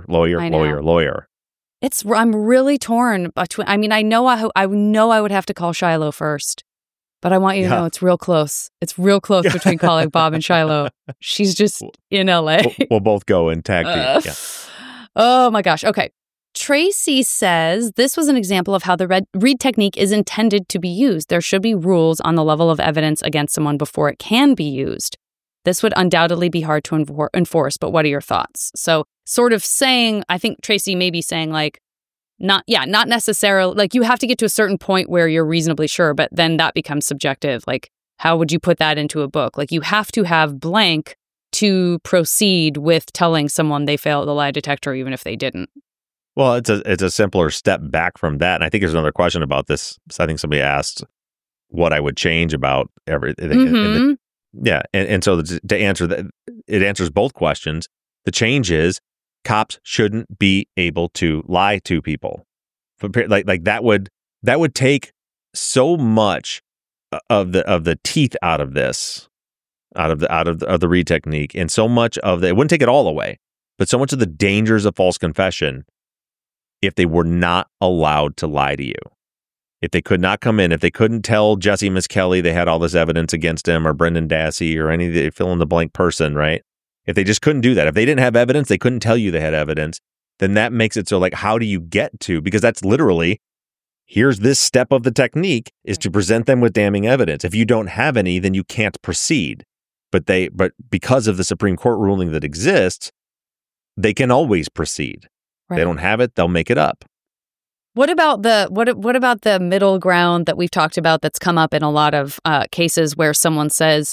I'm really torn between. I mean, I know I would have to call Shiloh first, but I want you to know it's real close. It's real close between calling Bob and Shiloh. She's just in LA. We'll both go and tag team. Oh my gosh. Okay. Tracy says this was an example of how the Reid technique is intended to be used. There should be rules on the level of evidence against someone before it can be used. this would undoubtedly be hard to enforce, but what are your thoughts? So sort of saying, I think Tracy may be saying like, not necessarily, like you have to get to a certain point where you're reasonably sure, but then that becomes subjective. Like, how would you put that into a book? Like, you have to have blank to proceed with telling someone they failed the lie detector, even if they didn't. Well, it's a simpler step back from that. And I think there's another question about this. I think somebody asked what I would change about everything. Mm-hmm. And so to answer that, it answers both questions. The change is cops shouldn't be able to lie to people. Like that would take so much of the teeth out of this, out of the read technique, and so much of it wouldn't take it all away, but so much of the dangers of false confession if they were not allowed to lie to you. If they could not come in, if they couldn't tell Jesse Misskelley they had all this evidence against him, or Brendan Dassey, or any of the fill in the blank person, right? If they just couldn't do that, if they didn't have evidence, they couldn't tell you they had evidence, then that makes it so like, how do you get to, because that's literally, here's this step of the technique is to present them with damning evidence. If you don't have any, then you can't proceed. But because of the Supreme Court ruling that exists, they can always proceed. Right. They don't have it, they'll make it up. What about the middle ground that we've talked about that's come up in a lot of cases where someone says,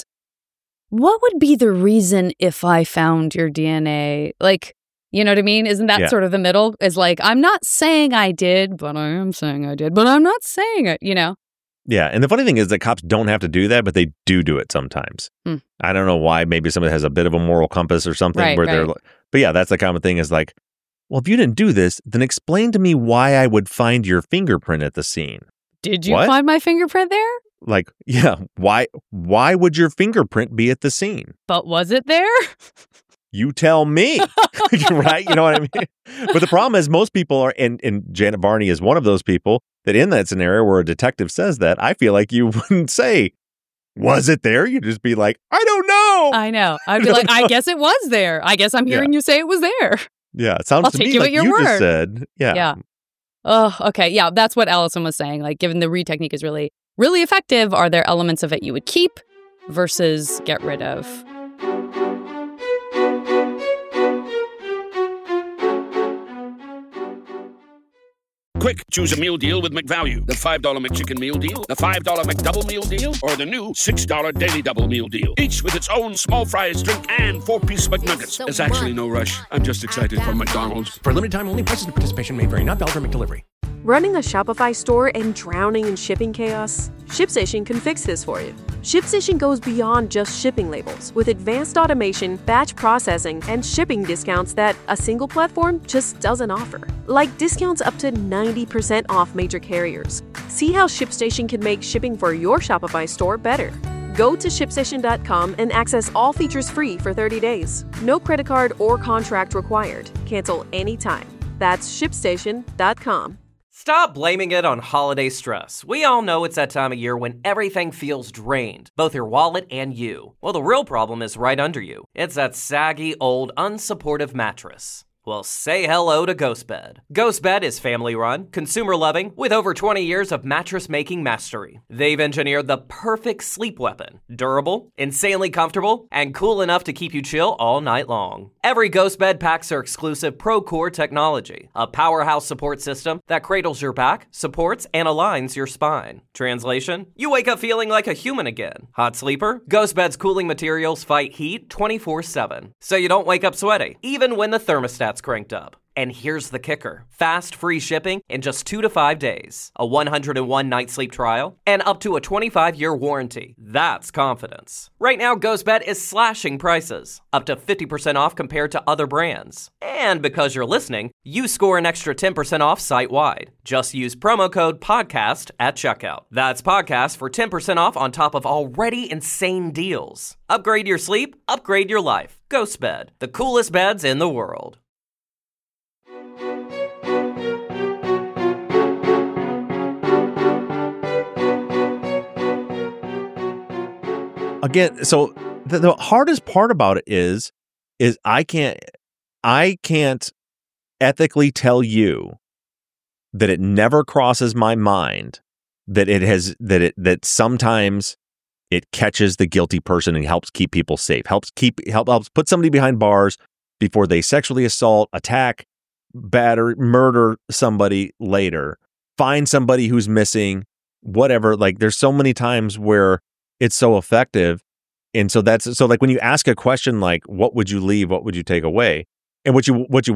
what would be the reason if I found your DNA? Like, you know what I mean? Isn't that sort of the middle? Is like, I'm not saying I did, but I am saying I did, but I'm not saying it, you know? Yeah. And the funny thing is that cops don't have to do that, but they do it sometimes. I don't know why. Maybe somebody has a bit of a moral compass or something they're like, but yeah, that's the common thing is like, well, if you didn't do this, then explain to me why I would find your fingerprint at the scene. Did you find my fingerprint there? Like, yeah, why would your fingerprint be at the scene? But was it there? You tell me, right? You know what I mean? But the problem is most people are, and Janet Varney is one of those people, that in that scenario where a detective says that, I feel like you wouldn't say, was it there? You'd just be like, I don't know. I know. I'd be like, I guess it was there. I guess I'm hearing you say it was there. Yeah, it sounds to me like you just said. Yeah. Oh, okay. Yeah, that's what Allison was saying. Like, given the read technique is really, really effective, are there elements of it you would keep versus get rid of? Quick, choose a meal deal with McValue. The $5 McChicken meal deal, the $5 McDouble meal deal, or the new $6 Daily Double meal deal. Each with its own small fries, drink, and 4-piece McNuggets. There's actually no rush. I'm just excited for McDonald's. For limited time only, prices and participation may vary. Not valid for McDelivery. Running a Shopify store and drowning in shipping chaos? ShipStation can fix this for you. ShipStation goes beyond just shipping labels with advanced automation, batch processing, and shipping discounts that a single platform just doesn't offer. Like discounts up to 90% off major carriers. See how ShipStation can make shipping for your Shopify store better. Go to ShipStation.com and access all features free for 30 days. No credit card or contract required. Cancel anytime. That's ShipStation.com. Stop blaming it on holiday stress. We all know it's that time of year when everything feels drained, both your wallet and you. Well, the real problem is right under you. It's that saggy, old, unsupportive mattress. Well, say hello to GhostBed. GhostBed is family-run, consumer-loving, with over 20 years of mattress-making mastery. They've engineered the perfect sleep weapon. Durable, insanely comfortable, and cool enough to keep you chill all night long. Every GhostBed packs their exclusive ProCore technology, a powerhouse support system that cradles your back, supports, and aligns your spine. Translation? You wake up feeling like a human again. Hot sleeper? GhostBed's cooling materials fight heat 24/7, so you don't wake up sweaty, even when the thermostat's cranked up. And here's the kicker. Fast, free shipping in just 2 to 5 days, a 101-night sleep trial, and up to a 25-year warranty. That's confidence. Right now, GhostBed is slashing prices, up to 50% off compared to other brands. And because you're listening, you score an extra 10% off site-wide. Just use promo code PODCAST at checkout. That's PODCAST for 10% off on top of already insane deals. Upgrade your sleep, upgrade your life. GhostBed, the coolest beds in the world. Again, so the hardest part about it is I can't ethically tell you that it never crosses my mind that sometimes it catches the guilty person and helps keep people safe, helps put somebody behind bars before they sexually assault, attack, batter, murder somebody later, find somebody who's missing, whatever. Like, there's so many times where it's so effective. And so like when you ask a question like, what would you leave? What would you take away? And what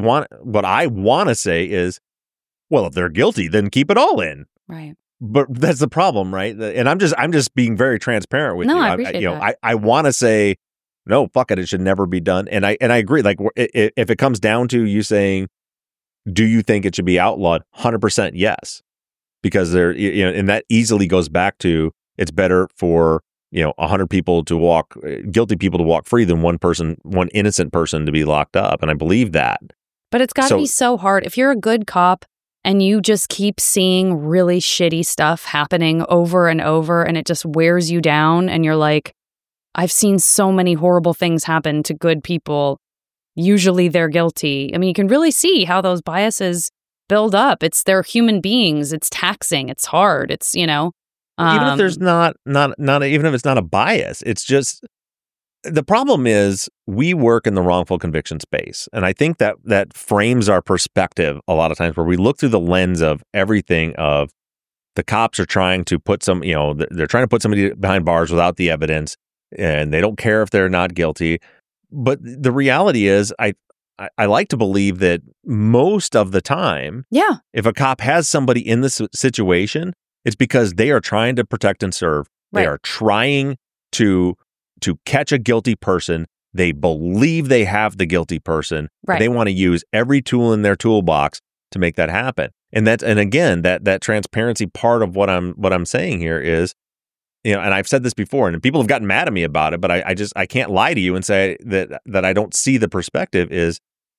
I want to say is, well, if they're guilty, then keep it all in. Right. But that's the problem, right? And I'm just being very transparent with you. I appreciate that. I want to say, no, fuck it, it should never be done. And I agree. Like, if it comes down to you saying, do you think it should be outlawed? 100% yes, because and that easily goes back to, it's better for 100 people to walk, guilty people to walk free than one innocent person to be locked up. And I believe that. But it's got to be so hard. If you're a good cop and you just keep seeing really shitty stuff happening over and over, and it just wears you down, and you're like, I've seen so many horrible things happen to good people. Usually they're guilty. I mean, you can really see how those biases build up. They're human beings. It's taxing. It's hard. It's, even if there's not even if it's not a bias, it's just, the problem is we work in the wrongful conviction space. And I think that frames our perspective a lot of times, where we look through the lens of everything of the cops are trying to put they're trying to put somebody behind bars without the evidence, and they don't care if they're not guilty. But the reality is, I like to believe that most of the time, if a cop has somebody in this situation, it's because they are trying to protect and serve. Right. They are trying to catch a guilty person. They believe they have the guilty person. Right. They want to use every tool in their toolbox to make that happen. And again, that transparency part of what I'm saying here is, and I've said this before, and people have gotten mad at me about it, but I can't lie to you and say that I don't see the perspective is,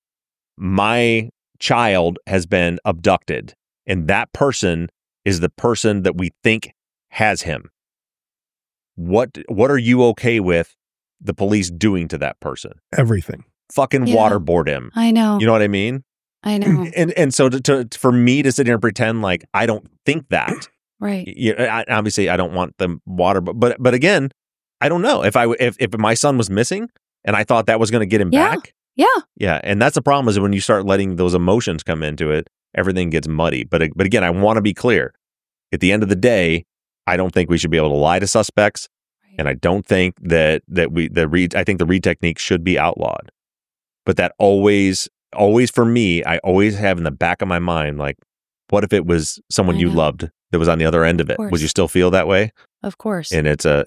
my child has been abducted, and that person is the person that we think has him. What are you okay with the police doing to that person? Everything. Fucking waterboard him. I know. You know what I mean? I know. And so for me to sit here and pretend like I don't think that. Right. Obviously, I don't want them water, but again, I don't know if my son was missing and I thought that was going to get him back. Yeah. Yeah. And that's the problem, is when you start letting those emotions come into it, everything gets muddy. But again, I want to be clear. At the end of the day, I don't think we should be able to lie to suspects, and I don't think I think the read technique should be outlawed. But that always for me, I always have in the back of my mind, like, what if it was someone you loved that was on the other end of it? Would you still feel that way? Of course. And it's a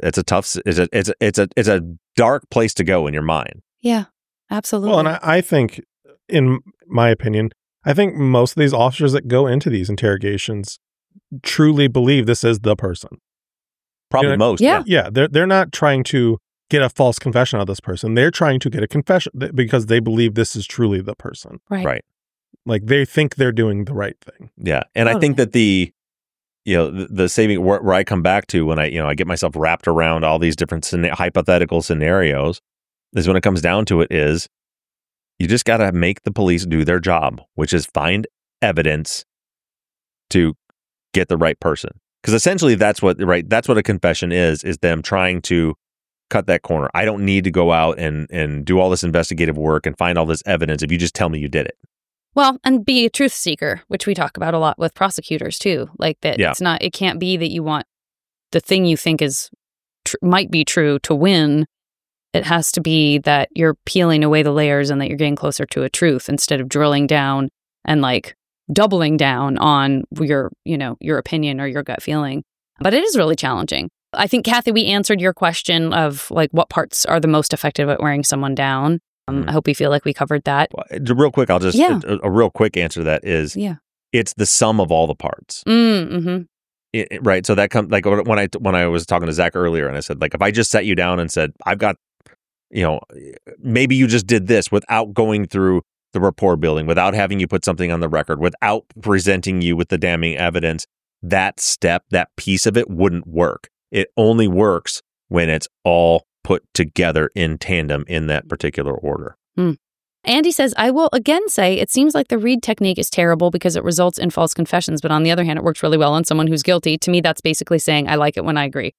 dark place to go in your mind. Yeah, absolutely. Well, and I think, in my opinion, I think most of these officers that go into these interrogations truly believe this is the person. Probably most. Yeah. Yeah. They're not trying to get a false confession out of this person. They're trying to get a confession because they believe this is truly the person. Right. Like, they think they're doing the right thing. Yeah. And I think that the saving where I come back to when I get myself wrapped around all these different hypothetical scenarios is, when it comes down to it, is you just got to make the police do their job, which is find evidence to get the right person. Because essentially that's what a confession is them trying to cut that corner. I don't need to go out and do all this investigative work and find all this evidence if you just tell me you did it. Well, and be a truth seeker, which we talk about a lot with prosecutors too. Like that, it can't be that you want the thing you think is might be true to win. It has to be that you're peeling away the layers and that you're getting closer to a truth instead of drilling down and like doubling down on your opinion or your gut feeling. But it is really challenging. I think, Kathy, we answered your question of like what parts are the most effective at wearing someone down. I hope we feel like we covered that. Real quick, I'll just a real quick answer to that is it's the sum of all the parts. Mm-hmm. Right. So that comes like when I was talking to Zach earlier, and I said, like, if I just sat you down and said, I've got, maybe you just did this without going through the rapport building, without having you put something on the record, without presenting you with the damning evidence, that piece of it wouldn't work. It only works when it's all put together in tandem in that particular order. Andy says, I will again say, it seems like the read technique is terrible because it results in false confessions, but on the other hand, it works really well on someone who's guilty. To me, that's basically saying, I like it when I agree.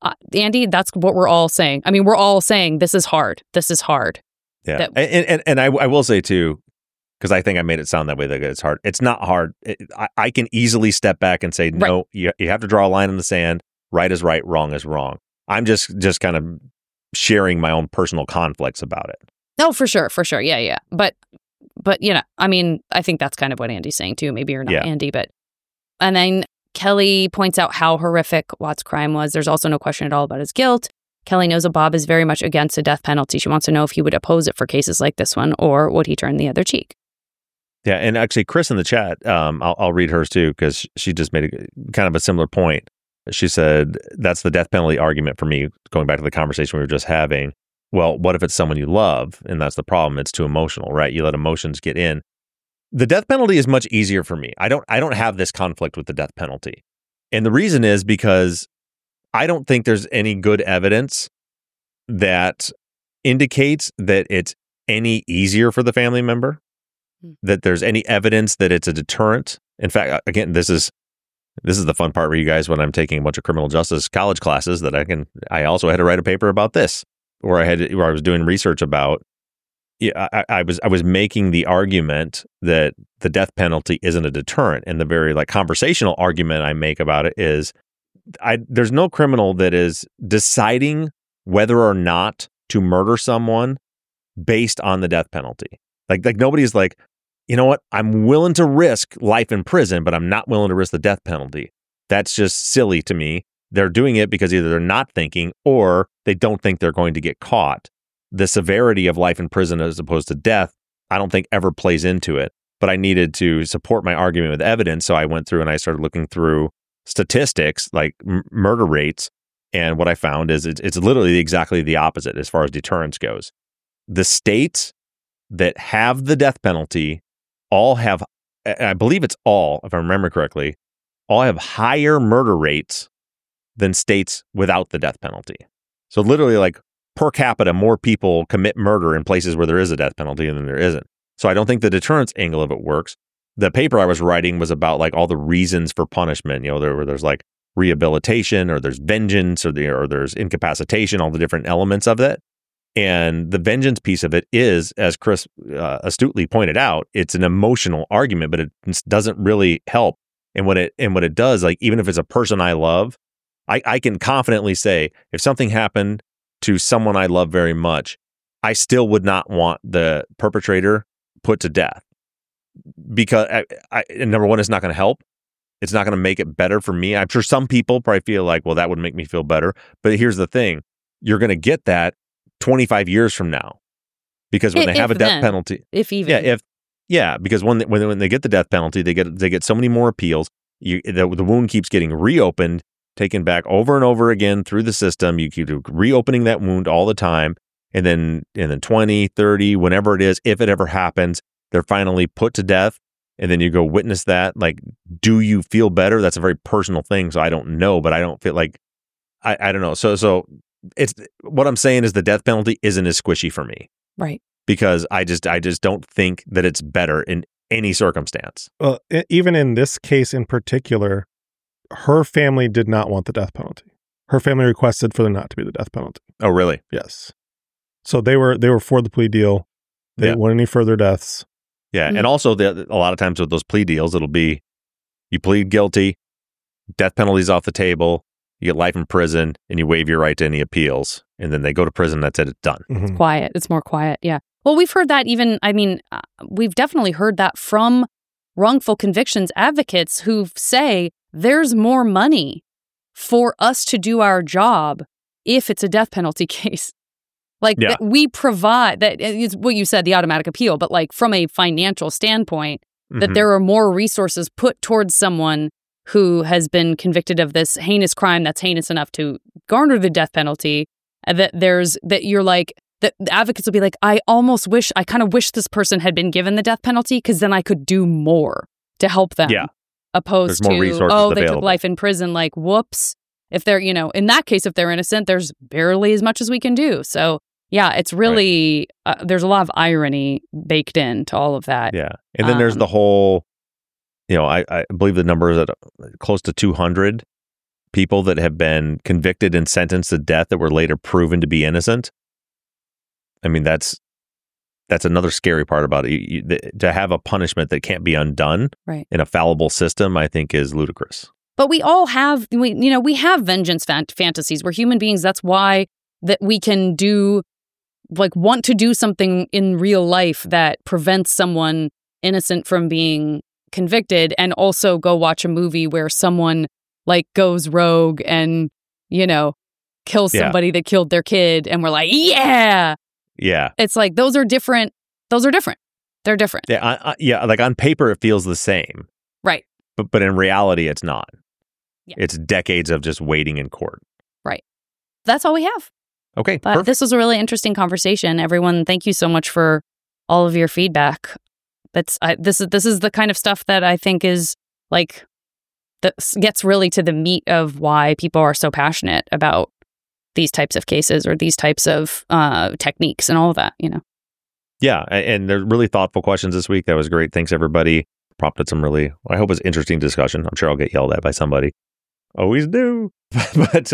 Andy, that's what we're all saying. I mean, we're all saying this is hard. This is hard. Yeah. And I will say too, because I think I made it sound that way, that it's hard. It's not hard. I can easily step back and say, no, you have to draw a line in the sand. Right is right, wrong is wrong. I'm just kind of sharing my own personal conflicts about it. No, for sure. Yeah. But I mean, I think that's kind of what Andy's saying too. Maybe you're not Andy, but and then Kelly points out how horrific Watt's crime was. There's also no question at all about his guilt. Kelly knows that Bob is very much against the death penalty. She wants to know if he would oppose it for cases like this one, or would he turn the other cheek? Yeah, and actually, Chris in the chat, I'll read hers too, because she just made kind of a similar point. She said, that's the death penalty argument for me, going back to the conversation we were just having. Well, what if it's someone you love? And that's the problem. It's too emotional, right? You let emotions get in. The death penalty is much easier for me. I don't have this conflict with the death penalty. And the reason is because I don't think there's any good evidence that indicates that it's any easier for the family member, that there's any evidence that it's a deterrent. In fact, again, this is the fun part for you guys when I'm taking a bunch of criminal justice college classes that I also had to write a paper about this, where I was doing research about. Yeah, I was making the argument that the death penalty isn't a deterrent, and the very conversational argument I make about it is, there's no criminal that is deciding whether or not to murder someone based on the death penalty. Like nobody's like, you know what, I'm willing to risk life in prison, but I'm not willing to risk the death penalty. That's just silly to me. They're doing it because either they're not thinking or they don't think they're going to get caught. The severity of life in prison as opposed to death, I don't think ever plays into it. But I needed to support my argument with evidence. So I went through and I started looking through statistics like murder rates. And what I found is it's literally exactly the opposite as far as deterrence goes. The states that have the death penalty all have, I believe it's all, if I remember correctly, all have higher murder rates than states without the death penalty. So literally per capita, more people commit murder in places where there is a death penalty than there isn't. So I don't think the deterrence angle of it works. The paper I was writing was about all the reasons for punishment. There's rehabilitation, or there's vengeance, or there's incapacitation, all the different elements of that. And the vengeance piece of it is, as Chris astutely pointed out, it's an emotional argument, but it doesn't really help. And what it does, even if it's a person I love, I can confidently say if something happened to someone I love very much, I still would not want the perpetrator put to death, because number one, it's not going to help. It's not going to make it better for me. I'm sure some people probably feel well, that would make me feel better. But here's the thing. You're going to get that 25 years from now, because when they have a death penalty, because when they get the death penalty, they get so many more appeals. The wound keeps getting reopened, taken back over and over again through the system. You keep reopening that wound all the time. And then 20, 30, whenever it is, if it ever happens, they're finally put to death. And then you go witness that. Do you feel better? That's a very personal thing. So I don't know, but I don't feel I don't know. So it's what I'm saying is the death penalty isn't as squishy for me. Right. Because I just don't think that it's better in any circumstance. Well, even in this case in particular, her family did not want the death penalty. Her family requested for there not to be the death penalty. Oh, really? Yes. So they were for the plea deal. They didn't want any further deaths. Yeah, and also a lot of times with those plea deals, it'll be you plead guilty, death penalty's off the table, you get life in prison, and you waive your right to any appeals. And then they go to prison. That's it. It's done. It's quiet. It's more quiet. Yeah. Well, we've heard that we've definitely heard that from wrongful convictions advocates who say there's more money for us to do our job if it's a death penalty case. That we provide, that is what you said, the automatic appeal, but from a financial standpoint, that there are more resources put towards someone who has been convicted of this heinous crime that's heinous enough to garner the death penalty, that advocates will be I kind of wish this person had been given the death penalty, because then I could do more to help them. Yeah. Opposed to, they took life in prison, whoops. If they're, in that case, if they're innocent, there's barely as much as we can do. So, yeah, it's really, there's a lot of irony baked into all of that. Yeah. And then there's the whole, I believe the number is at close to 200 people that have been convicted and sentenced to death that were later proven to be innocent. I mean, that's another scary part about it. To have a punishment that can't be undone in a fallible system, I think, is ludicrous. But we all have, we have vengeance fantasies. We're human beings. That's why that we can want to do something in real life that prevents someone innocent from being convicted, and also go watch a movie where someone goes rogue and, kills somebody that killed their kid. And we're like, yeah. Yeah. It's like, those are different. They're different. Yeah. Like on paper, it feels the same. Right. But in reality, it's not. Yeah. It's decades of just waiting in court. Right. That's all we have. Okay. But perfect. This was a really interesting conversation. Everyone, thank you so much for all of your feedback. This is the kind of stuff that I think is that gets really to the meat of why people are so passionate about these types of cases or these types of techniques and all of that, Yeah, and they're really thoughtful questions this week. That was great. Thanks, everybody. Prompted some really, I hope it's interesting discussion. I'm sure I'll get yelled at by somebody. Always do. But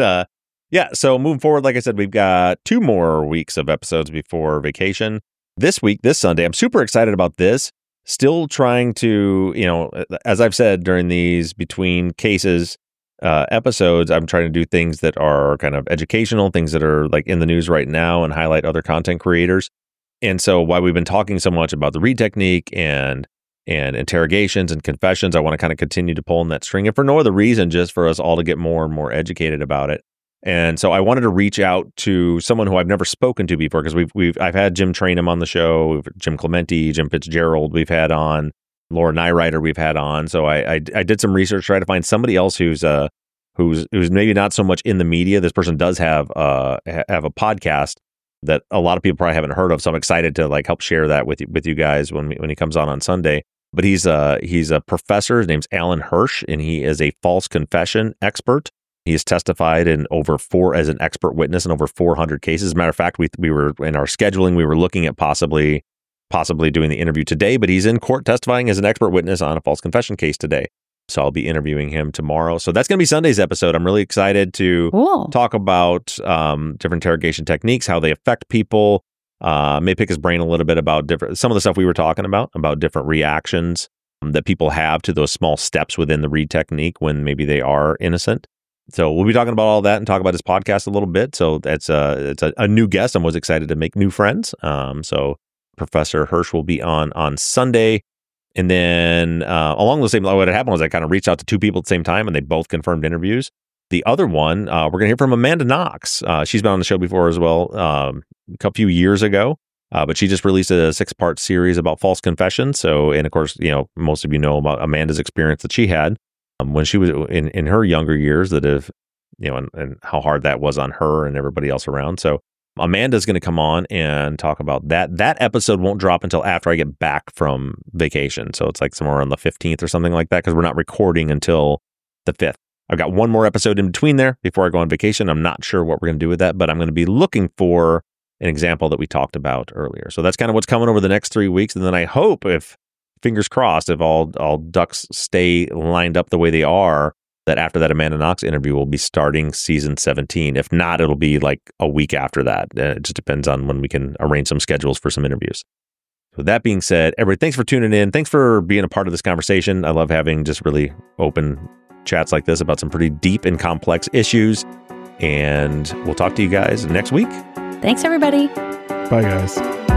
so moving forward, like I said, we've got 2 more weeks of episodes before vacation. This week, this Sunday, I'm super excited about this. Still trying to, as I've said during these between cases episodes, I'm trying to do things that are kind of educational, things that are in the news right now, and highlight other content creators. And so while we've been talking so much about the read technique and interrogations and confessions, I want to kind of continue to pull in that string, and for no other reason, just for us all to get more and more educated about it. And so I wanted to reach out to someone who I've never spoken to before, because I've had Jim Trainum on the show, Jim Clementi, Jim Fitzgerald we've had on, Laura Nyrider we've had on. So I did some research, try to find somebody else who's maybe not so much in the media. This person does have a podcast that a lot of people probably haven't heard of. So I'm excited to help share that with you guys when he comes on Sunday. But he's a professor. His name's Alan Hirsch, and he is a false confession expert. He has testified as an expert witness in over 400 cases. As a matter of fact, we were in our scheduling, we were looking at possibly doing the interview today, but he's in court testifying as an expert witness on a false confession case today. So I'll be interviewing him tomorrow. So that's going to be Sunday's episode. I'm really excited to talk about different interrogation techniques, how they affect people. May pick his brain a little bit about some of the stuff we were talking about different reactions that people have to those small steps within the read technique when maybe they are innocent. So we'll be talking about all that and talk about his podcast a little bit. So it's a new guest. I was excited to make new friends. So Professor Hirsch will be on Sunday. And then along the same line, what had happened was I kind of reached out to 2 people at the same time, and they both confirmed interviews. The other one, we're going to hear from Amanda Knox. She's been on the show before as well, a few years ago. But she just released a 6-part series about false confessions. So, and of course, most of you know about Amanda's experience that she had when she was in her younger years, that have, and how hard that was on her and everybody else around. So Amanda's going to come on and talk about that. That episode won't drop until after I get back from vacation. So it's somewhere on the 15th or something like that, because we're not recording until the 5th. I've got one more episode in between there before I go on vacation. I'm not sure what we're going to do with that, but I'm going to be looking for an example that we talked about earlier. So that's kind of what's coming over the next 3 weeks. And then I hope, if fingers crossed, if all ducks stay lined up the way they are, that after that Amanda Knox interview, we'll be starting season 17. If not, it'll be a week after that. It just depends on when we can arrange some schedules for some interviews. With that being said, everybody, thanks for tuning in. Thanks for being a part of this conversation. I love having just really open chats like this about some pretty deep and complex issues. And we'll talk to you guys next week. Thanks, everybody. Bye, guys.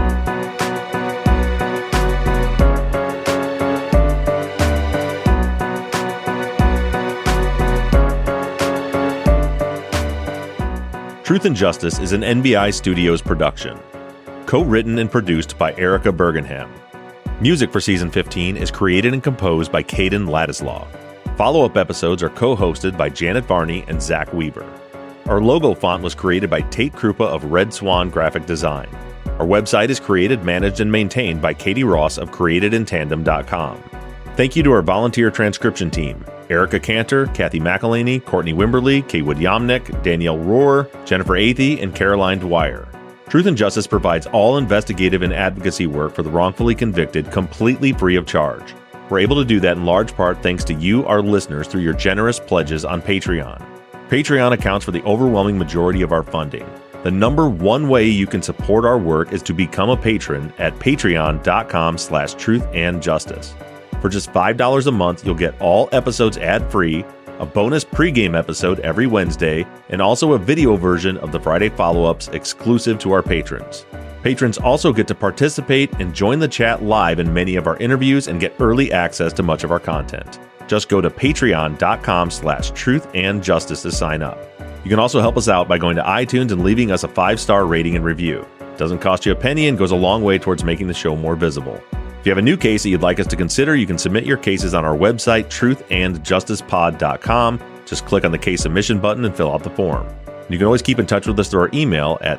Truth and Justice is an NBI Studios production. Co-written and produced by Erica Bergenham. Music for Season 15 is created and composed by Caden Ladislaw. Follow-up episodes are co-hosted by Janet Varney and Zach Weber. Our logo font was created by Tate Krupa of Red Swan Graphic Design. Our website is created, managed, and maintained by Katie Ross of CreatedInTandem.com. Thank you to our volunteer transcription team: Erica Cantor, Kathy McElhaney, Courtney Wimberly, Kaywood Yomnick, Danielle Rohr, Jennifer Athey, and Caroline Dwyer. Truth and Justice provides all investigative and advocacy work for the wrongfully convicted completely free of charge. We're able to do that in large part thanks to you, our listeners, through your generous pledges on Patreon. Patreon accounts for the overwhelming majority of our funding. The number one way you can support our work is to become a patron at patreon.com/truthandjustice. For just $5 a month, you'll get all episodes ad-free, a bonus pregame episode every Wednesday, and also a video version of the Friday follow-ups exclusive to our patrons. Patrons also get to participate and join the chat live in many of our interviews and get early access to much of our content. Just go to patreon.com/truthandjustice to sign up. You can also help us out by going to iTunes and leaving us a 5-star rating and review. It doesn't cost you a penny and goes a long way towards making the show more visible. If you have a new case that you'd like us to consider, you can submit your cases on our website, truthandjusticepod.com. Just click on the case submission button and fill out the form. You can always keep in touch with us through our email at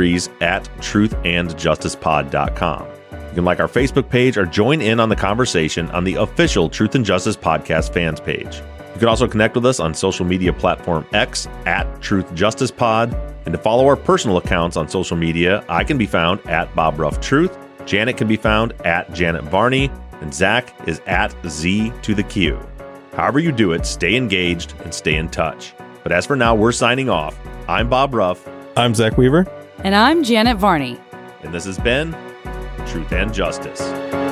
theories@truthandjusticepod.com. You can like our Facebook page or join in on the conversation on the official Truth and Justice Podcast fans page. You can also connect with us on social media platform X @TruthJusticePod. And to follow our personal accounts on social media, I can be found at BobRuffTruth. Janet can be found at Janet Varney, and Zach is at Z2TheQ. However you do it, stay engaged and stay in touch. But as for now, we're signing off. I'm Bob Ruff. I'm Zach Weaver. And I'm Janet Varney. And this has been Truth and Justice.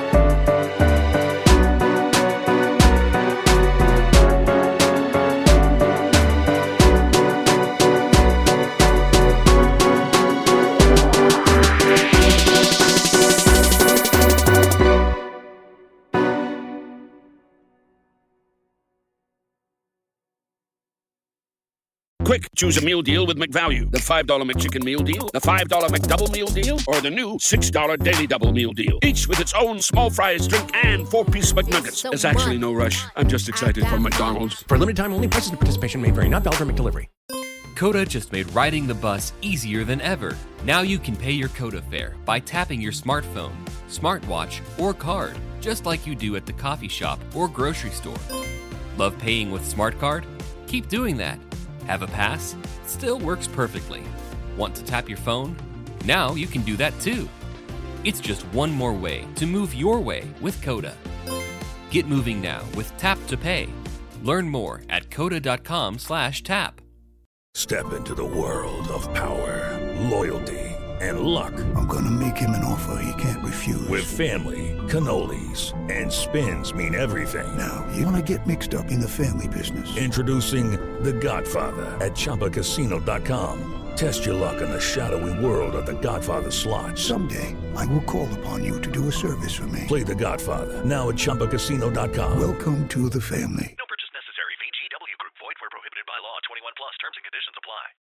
Quick, choose a meal deal with McValue. The $5 McChicken meal deal, the $5 McDouble meal deal, or the new $6 Daily Double meal deal. Each with its own small fries, drink, and 4-piece McNuggets. There's actually no rush. I'm just excited for McDonald's. For limited time only, prices and participation may vary. Not valid for McDelivery. Coda just made riding the bus easier than ever. Now you can pay your Coda fare by tapping your smartphone, smartwatch, or card, just like you do at the coffee shop or grocery store. Love paying with SmartCard? Keep doing that. Have a pass? Still works perfectly. Want to tap your phone? Now you can do that too. It's just one more way to move your way with Coda. Get moving now with Tap to Pay. Learn more at coda.com/tap. Step into the world of power, loyalty, and luck. I'm gonna make him an offer he can't refuse. With family, cannolis, and spins mean everything. Now, you wanna get mixed up in the family business. Introducing The Godfather at ChumbaCasino.com. Test your luck in the shadowy world of The Godfather slot. Someday, I will call upon you to do a service for me. Play The Godfather now at ChumbaCasino.com. Welcome to the family. No purchase necessary. VGW Group. Void where prohibited by law. 21 plus. Terms and conditions apply.